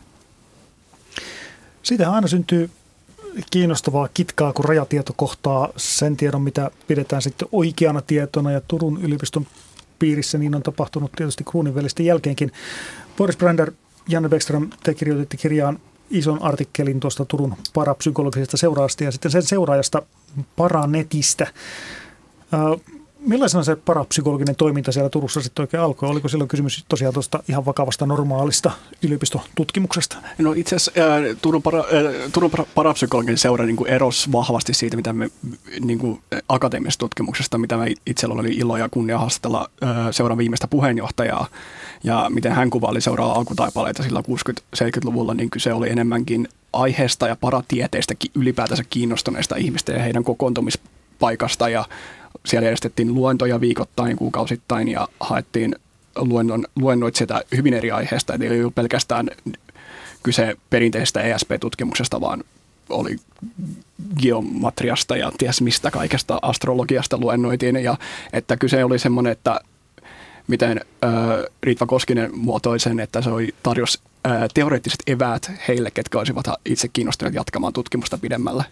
Siitä aina syntyy kiinnostavaa kitkaa, kun rajatieto kohtaa sen tiedon, mitä pidetään sitten oikeana tietona. Ja Turun yliopiston piirissä niin on tapahtunut tietysti Kruunin välisten jälkeenkin. Boris Brander, Janne Bäckström, te kirjoititte kirjaan ison artikkelin tuosta Turun parapsykologisesta seuraajasta ja sitten sen seuraajasta Paranetistä. Millaisena se parapsykologinen toiminta siellä Turussa sitten oikein alkoi? Oliko silloin kysymys tosiaan tuosta ihan vakavasta normaalista yliopistotutkimuksesta? No itse asiassa Turun parapsykologinen seura niin kuin erosi vahvasti siitä, mitä me niin kuin akateemisesta tutkimuksesta, mitä me itsellä oli ilo ja kunnia haastatella seuran viimeistä puheenjohtajaa ja miten hän kuvaili seuraa alkutaipaleita sillä 60-70-luvulla, niin kyse oli enemmänkin aiheesta ja paratieteistä ylipäätänsä kiinnostuneista ihmistä ja heidän kokoontumispaikasta ja siellä järjestettiin luentoja viikoittain, kuukausittain ja haettiin luennoitsijoita hyvin eri aiheista. Eli ei ollut pelkästään kyse perinteisestä ESP-tutkimuksesta, vaan oli geomatriasta ja ties mistä kaikesta astrologiasta luennoitiin. Ja että kyse oli semmoinen, että miten Ritva Koskinen muotoili sen, että se tarjosi teoreettiset eväät heille, ketkä olisivat itse kiinnostuneet jatkamaan tutkimusta pidemmälle.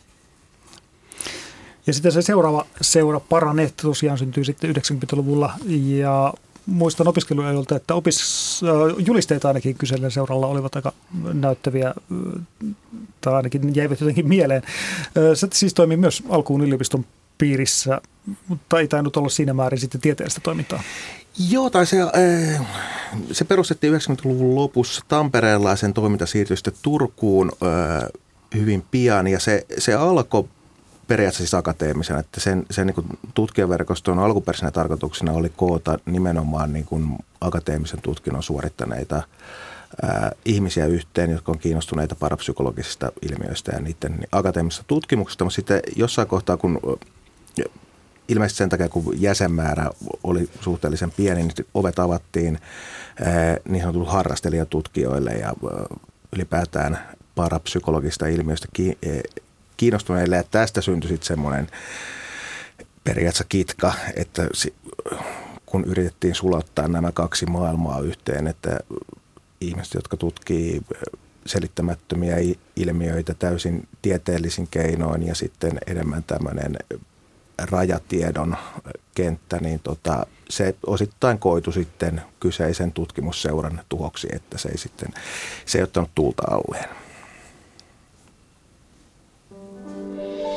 Ja sitten se seura Paranet tosiaan syntyi sitten 90-luvulla ja muistan opiskeluajoilta, että julisteita ainakin kyseinen seuralla olivat aika näyttäviä tai ainakin jäivät jotenkin mieleen. Se siis toimii myös alkuun yliopiston piirissä, mutta ei tainnut olla siinä määrin sitten tieteellistä toimintaa. Joo, tai se perustettiin 90-luvun lopussa Tampereella ja sen toiminta siirtyi sitten Turkuun hyvin pian ja se alkoi periaatteessa siis akateemisena, että sen niin kuin tutkijaverkoston alkuperäisenä tarkoituksena oli koota nimenomaan niin kuin akateemisen tutkinnon suorittaneita ihmisiä yhteen, jotka on kiinnostuneita parapsykologisista ilmiöistä ja niiden akateemisesta tutkimuksesta, mutta sitten jossain kohtaa, kun ilmeisesti sen takia, kun jäsenmäärä oli suhteellisen pieni, niin ovet avattiin niin sanotulle harrastelijatutkijoille ja ylipäätään parapsykologista ilmiöistä kiinnostuneille, ja tästä syntyi sitten semmoinen periaatteessa kitka, että kun yritettiin sulattaa nämä kaksi maailmaa yhteen, että ihmiset, jotka tutkii selittämättömiä ilmiöitä täysin tieteellisin keinoin ja sitten enemmän tämmöinen rajatiedon kenttä, niin se osittain koitui sitten kyseisen tutkimusseuran tuhoksi, että se ei ottanut tuulta alleen.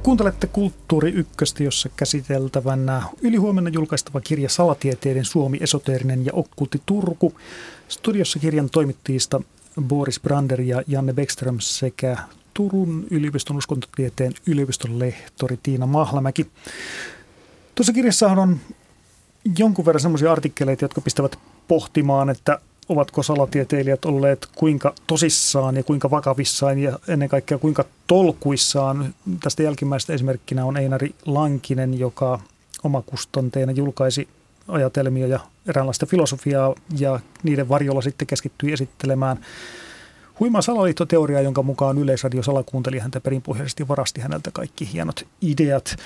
Kuuntelette Kulttuuri Ykköstä, jossa käsiteltävänä ylihuomenna julkaistava kirja Salatieteiden Suomi, esoteerinen ja okkultti Turku. Studiossa kirjan toimittajista Boris Brander ja Janne Bäckström sekä Turun yliopiston uskontotieteen yliopiston lehtori Tiina Mahlamäki. Tuossa kirjassahan on jonkun verran sellaisia artikkeleita, jotka pistävät pohtimaan, että ovatko salatieteilijät olleet kuinka tosissaan ja kuinka vakavissaan ja ennen kaikkea kuinka tolkuissaan. Tästä jälkimmäisestä esimerkkinä on Einari Lankinen, joka omakustanteena julkaisi ajatelmia ja eräänlaista filosofiaa ja niiden varjolla sitten keskittyi esittelemään huimaa salaliittoteoriaa, jonka mukaan Yleisradio salakuunteli häntä perinpohjaisesti ja varasti häneltä kaikki hienot ideat.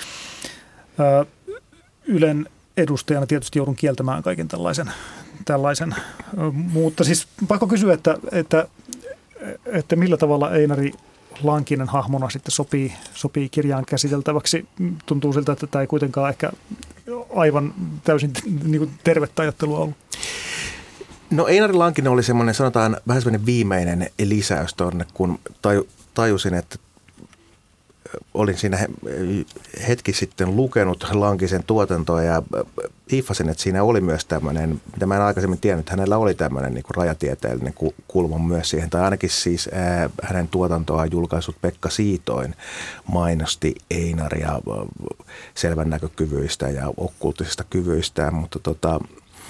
Ylen edustajana tietysti joudun kieltämään kaiken tällaisen. Mutta siis pakko kysyä, että millä tavalla Einari Lankinen hahmona sitten sopii kirjaan käsiteltäväksi. Tuntuu siltä, että tämä ei kuitenkaan ehkä aivan täysin niin kuin tervettä ajattelua ollut. No Einari Lankinen oli semmoinen, sanotaan vähän semmoinen viimeinen lisäys tuonne, kun tajusin, että olin siinä hetki sitten lukenut Lankisen tuotantoa ja hiiffasin, että siinä oli myös tämmöinen, mitä mä en aikaisemmin tiennyt, että hänellä oli tämmöinen niin kuin rajatieteellinen kulma myös siihen, tai ainakin siis hänen tuotantoaan julkaisut Pekka Siitoin mainosti Einaria selvän näkökyvyistä ja okkulttisista kyvyistään, mutta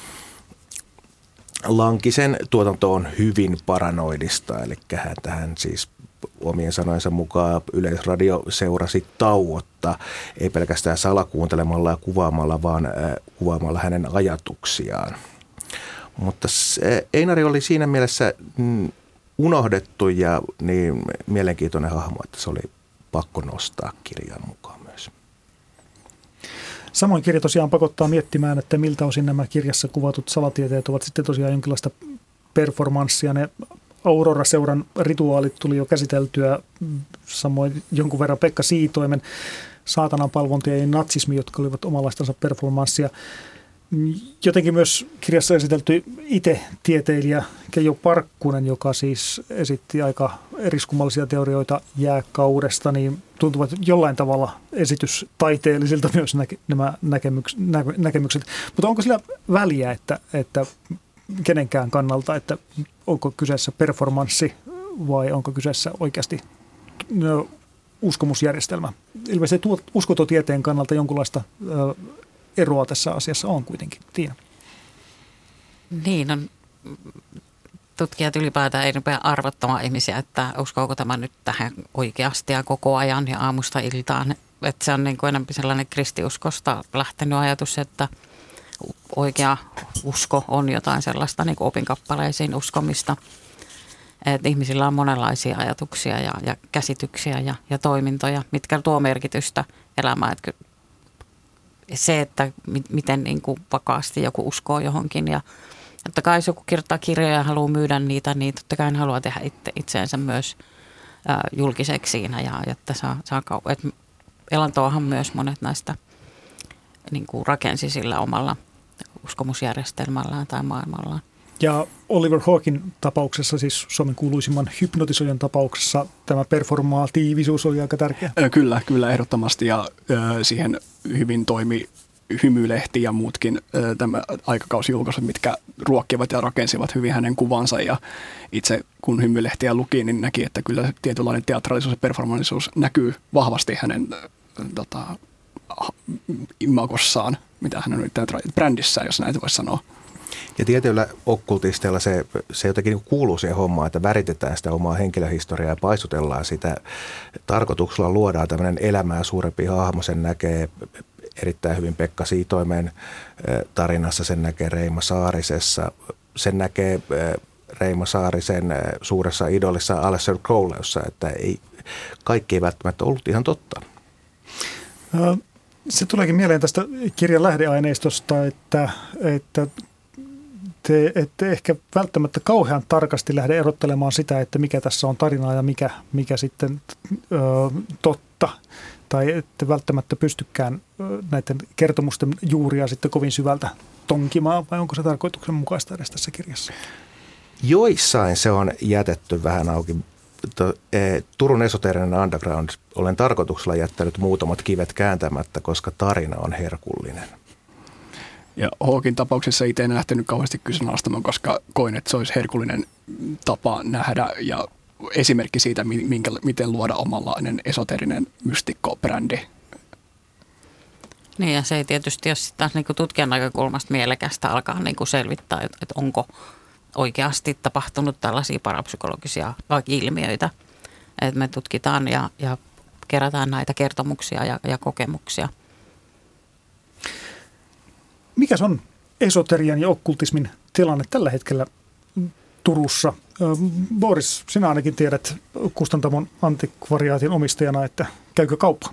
Lankisen tuotanto on hyvin paranoidista, eli hän siis omien sanojensa mukaan Yleisradio seurasi tauotta, ei pelkästään salakuuntelemalla ja kuvaamalla, vaan kuvaamalla hänen ajatuksiaan. Mutta Einari oli siinä mielessä unohdettu ja niin mielenkiintoinen hahmo, että se oli pakko nostaa kirjaan mukaan myös. Samoin kirja tosiaan pakottaa miettimään, että miltä osin nämä kirjassa kuvatut salatieteet ovat sitten tosiaan jonkinlaista performanssia. Ne Aurora-seuran rituaalit tuli jo käsiteltyä, samoin jonkun verran Pekka Siitoimen saatananpalvonta ja natsismi, jotka olivat omanlaistansa performanssia. Jotenkin myös kirjassa esitelty itse tieteilijä Keijo Parkkunen, joka siis esitti aika eriskummallisia teorioita jääkaudesta, niin tuntuvat jollain tavalla esitystaiteellisilta myös nämä näkemykset. Mutta onko sillä väliä, että kenenkään kannalta, että onko kyseessä performanssi vai onko kyseessä oikeasti uskomusjärjestelmä? Ilmeisesti uskototieteen kannalta jonkunlaista eroa tässä asiassa on kuitenkin. Tiina. Niin on. Tutkijat ylipäätään ei rupea arvottamaan ihmisiä, että uskoako tämä nyt tähän oikeasti ja koko ajan ja aamusta iltaan. Että se on niin kuin enemmän sellainen kristiuskosta lähtenyt ajatus, että oikea usko on jotain sellaista niin kuin opinkappaleisiin uskomista. Että ihmisillä on monenlaisia ajatuksia ja käsityksiä ja toimintoja, mitkä tuo merkitystä elämään. Että se, että miten niin kuin vakaasti joku uskoo johonkin. Ja totta kai jos joku kirjoittaa kirjoja ja haluaa myydä niitä, niin totta kai hän haluaa tehdä itseensä myös julkiseksi siinä. Ja että että elantoahan myös monet näistä niin kuin rakensi sillä omalla uskomusjärjestelmällään tai maailmallaan. Ja Oliver Hawkin tapauksessa, siis Suomen kuuluisimman hypnotisoijan tapauksessa, tämä performaatiivisuus oli aika tärkeä. Kyllä ehdottomasti ja siihen hyvin toimi Hymylehti ja muutkin tämä aikakausijulkaisut, mitkä ruokkivat ja rakensivat hyvin hänen kuvansa. Ja itse kun Hymylehtiä luki, niin näki, että kyllä tietynlainen teatraalisuus ja performansisuus näkyy vahvasti hänen imagossaan, mitä hän on nyt brändissään, jos näitä voisi sanoa. Ja tietyillä okkultisteilla se jotenkin niin kuuluu siihen hommaan, että väritetään sitä omaa henkilöhistoriaa ja paisutellaan sitä. Tarkoituksella luodaan tämmöinen elämää suurempi hahmo, sen näkee erittäin hyvin Pekka Siitoimen tarinassa, sen näkee Reima Saarisessa, sen näkee Reima Saarisen suuressa idolissa Aleister Crowleyssa, että kaikki ei välttämättä ollut ihan totta. Se tuleekin mieleen tästä kirjan lähdeaineistosta, että te ette ehkä välttämättä kauhean tarkasti lähde erottelemaan sitä, että mikä tässä on tarinaa ja mikä sitten totta. Tai ette välttämättä pystykään näiden kertomusten juuria sitten kovin syvältä tonkimaan, vai onko se tarkoituksenmukaista edes tässä kirjassa? Joissain se on jätetty vähän auki. Turun esoteerinen underground olen tarkoituksella jättänyt muutamat kivet kääntämättä, koska tarina on herkullinen. Ja Hawkin tapauksessa itse en lähtenyt kauheasti kyseenalaistamaan, koska koin, että se olisi herkullinen tapa nähdä ja esimerkki siitä, miten luoda omanlainen esoteerinen mystikko-brändi. Niin, ja se ei tietysti ole sitten niin tutkijan näkökulmasta mielekästä alkaa niin kuin selvittää, että onko oikeasti tapahtunut tällaisia parapsykologisia ilmiöitä. Että me tutkitaan ja kerätään näitä kertomuksia ja kokemuksia. Mikäs on esoterian ja okkultismin tilanne tällä hetkellä Turussa? Boris, sinä ainakin tiedät kustantamon antikvariaatin omistajana, että käykö kauppa?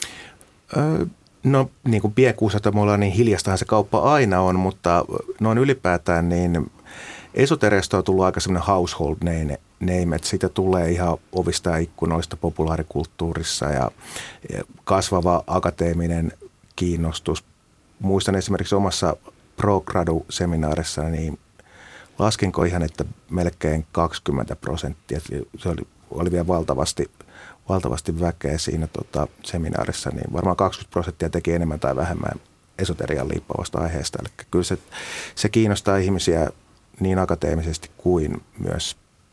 No niin kuin pienkuusata mulla niin hiljastahan se kauppa aina on, mutta noin ylipäätään niin esoteriasta on tullut aika semmoinen household name, että siitä tulee ihan ovista ja ikkunoista populaarikulttuurissa ja kasvava akateeminen kiinnostus. Muistan esimerkiksi omassa ProGradu-seminaarissa, niin laskinko ihan, että melkein 20%, se oli vielä valtavasti väkeä siinä seminaarissa, niin varmaan 20% teki enemmän tai vähemmän esoterian liippavasta aiheesta. Eli kyllä se kiinnostaa ihmisiä niin akateemisesti kuin myös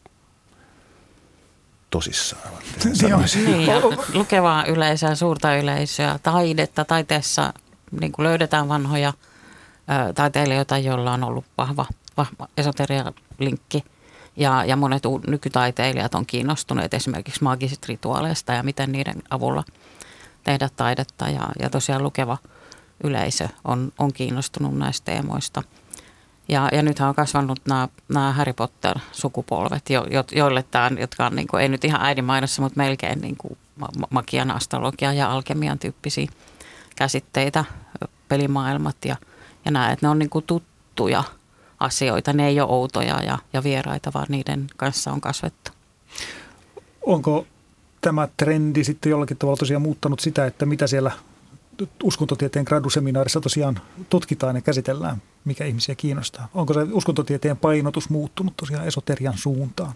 tosissaan. Niin, ja lukevaa yleisöä, suurta yleisöä, taidetta. Taiteessa niin kuin löydetään vanhoja taiteilijoita, joilla on ollut vahva esoteria-linkki. Ja monet nykytaiteilijat on kiinnostuneet esimerkiksi maagisista rituaaleista ja miten niiden avulla tehdä taidetta. Ja tosiaan lukeva yleisö on kiinnostunut näistä teemoista. Ja nythän on kasvanut nämä Harry Potter-sukupolvet, joille jotka on niin kuin, ei nyt ihan äidinmaidossa, mutta melkein niin kuin magian, astrologia ja alkemian tyyppisiä käsitteitä, pelimaailmat ja nämä, että ne on niin kuin tuttuja asioita. Ne ei ole outoja ja vieraita, vaan niiden kanssa on kasvettu. Onko tämä trendi sitten jollakin tavalla tosiaan muuttanut sitä, että mitä siellä uskontotieteen graduseminaarissa tosiaan tutkitaan ja käsitellään, mikä ihmisiä kiinnostaa? Onko se uskontotieteen painotus muuttunut tosiaan esoterian suuntaan?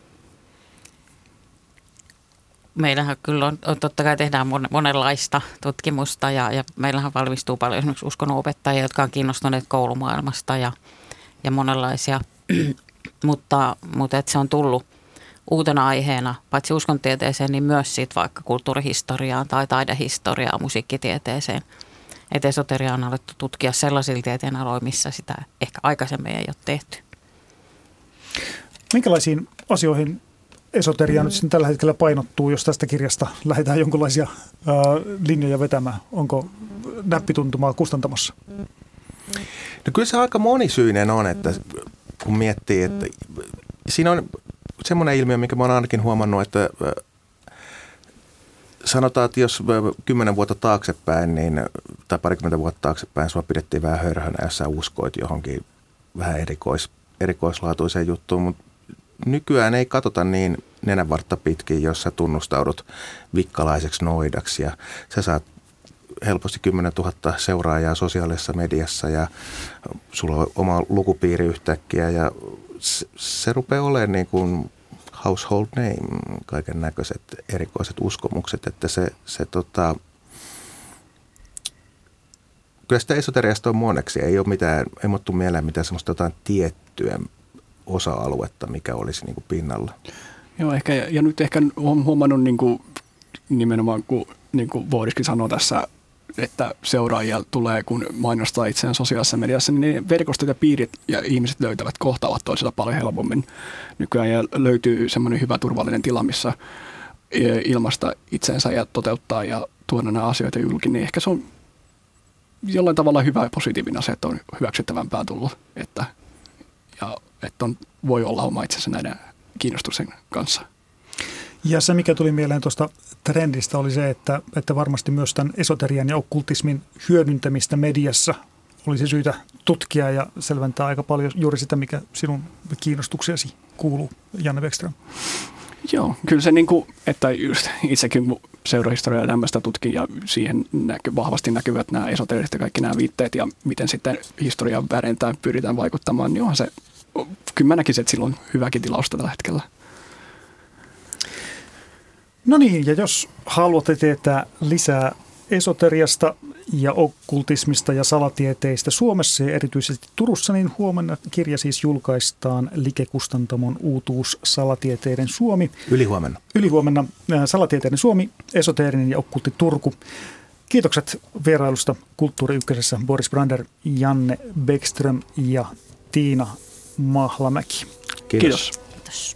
Meillähän kyllä on totta kai tehdään monenlaista tutkimusta ja meillähän valmistuu paljon esimerkiksi uskonnonopettajia, jotka on kiinnostuneet koulumaailmasta ja monenlaisia, mutta että se on tullut uutena aiheena, paitsi uskontotieteeseen, niin myös siitä vaikka kulttuurihistoriaan tai taidehistoriaan, musiikkitieteeseen. Että esoteria on alettu tutkia sellaisilla tieteenaloilla, missä sitä ehkä aikaisemmin ei ole tehty. Minkälaisiin asioihin esoteria nyt tällä hetkellä painottuu, jos tästä kirjasta lähdetään jonkinlaisia linjoja vetämään? Onko näppituntumaa kustantamossa? No kyllä se aika monisyinen on, että kun miettii, että siinä on semmoinen ilmiö, minkä mä oon ainakin huomannut, että sanotaan, että jos 10 vuotta taaksepäin tai parikymmentä vuotta taaksepäin sua pidettiin vähän hörhönä, jos sä uskoit johonkin vähän erikoislaatuiseen juttuun, mutta nykyään ei katsota niin nenänvartta pitkin, jos sä tunnustaudut vikkalaiseksi noidaksi ja sä saat helposti 10 000 seuraajaa sosiaalisessa mediassa ja sulla on oma lukupiiri yhtäkkiä ja se rupeaa olemaan niin kuin household name, kaiken näköiset erikoiset uskomukset, että kyllä sitä esoteriasta on moneksi, ei ole mieleen mitään semmoista jotain tiettyä osa-aluetta, mikä olisi niin kuin pinnalla. Joo, ehkä, ja nyt ehkä olen huomannut niin kuin, nimenomaan, kun niin kuin Boriskin sanoi tässä, että seuraajia tulee, kun mainostaa itseään sosiaalisessa mediassa, niin verkostot ja piirit ja ihmiset kohtaavat toisilta paljon helpommin nykyään ja löytyy semmoinen hyvä turvallinen tila, missä ilmaista itsensä ja toteuttaa ja tuoda nämä asioita julki, niin ehkä se on jollain tavalla hyvä ja positiivinen asia, että on hyväksyttävämpää tullut, että voi olla oma itsensä näiden kiinnostuksen kanssa. Ja se, mikä tuli mieleen tuosta trendistä, oli se, että varmasti myös tämän esoterian ja okkultismin hyödyntämistä mediassa olisi syytä tutkia ja selventää aika paljon juuri sitä, mikä sinun kiinnostuksesi kuuluu, Janne Bäckström. Joo, kyllä se niin kuin, että just itsekin seurahistoriaa ja tämmöistä tutkin ja siihen vahvasti näkyvät nämä esoteriset ja kaikki nämä viitteet ja miten sitten historian värentään pyritään vaikuttamaan, niin onhan se, kyllä mä näkisin, että sillä on hyväkin tilausta tällä hetkellä. No niin, ja jos haluatte tietää lisää esoteriasta ja okkultismista ja salatieteistä Suomessa ja erityisesti Turussa, niin huomenna kirja siis julkaistaan Like-kustantamon uutuus Salatieteiden Suomi. Ylihuomenna Salatieteiden Suomi, esoteerinen ja okkultti Turku. Kiitokset vierailusta Kulttuuri Ykkösessä Boris Brander, Janne Bäckström ja Tiina Mahlamäki. Kiitos. Kiitos.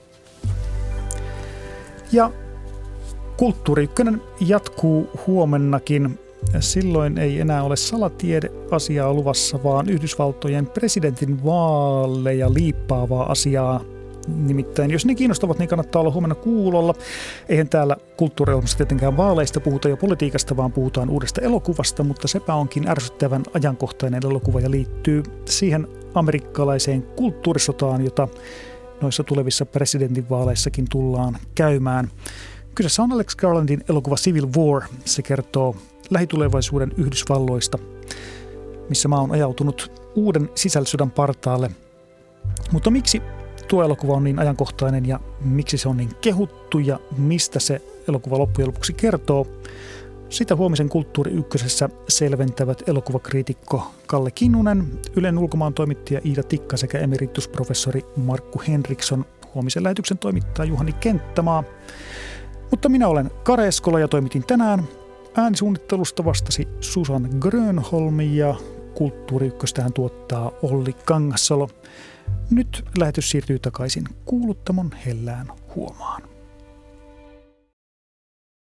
Ja Kulttuuri Ykkönen jatkuu huomennakin. Silloin ei enää ole salatiedeasiaa luvassa, vaan Yhdysvaltojen presidentin vaaleja liippaavaa asiaa. Nimittäin, jos ne kiinnostavat, niin kannattaa olla huomenna kuulolla. Eihän täällä kulttuuriohjelmassa tietenkään vaaleista puhuta ja politiikasta, vaan puhutaan uudesta elokuvasta, mutta sepä onkin ärsyttävän ajankohtainen elokuva ja liittyy siihen amerikkalaiseen kulttuurisotaan, jota noissa tulevissa presidentinvaaleissakin tullaan käymään. Kyseessä on Alex Garlandin elokuva Civil War. Se kertoo lähitulevaisuuden Yhdysvalloista, missä maa on ajautunut uuden sisällissodan partaalle. Mutta miksi tuo elokuva on niin ajankohtainen ja miksi se on niin kehuttu ja mistä se elokuva loppujen lopuksi kertoo? Sitä huomisen Kulttuuri Ykkösessä selventävät elokuvakriitikko Kalle Kinnunen, Ylen ulkomaantoimittaja Iida Tikka sekä emeritusprofessori Markku Henriksson. Huomisen lähetyksen toimittaa Juhani Kenttämaa. Mutta minä olen Kare Eskola ja toimitin tänään. Äänisuunnittelusta vastasi Susan Grönholm ja Kulttuuri Ykköstähän tuottaa Olli Kangassalo. Nyt lähetys siirtyy takaisin Kuuluttamon hellään huomaan.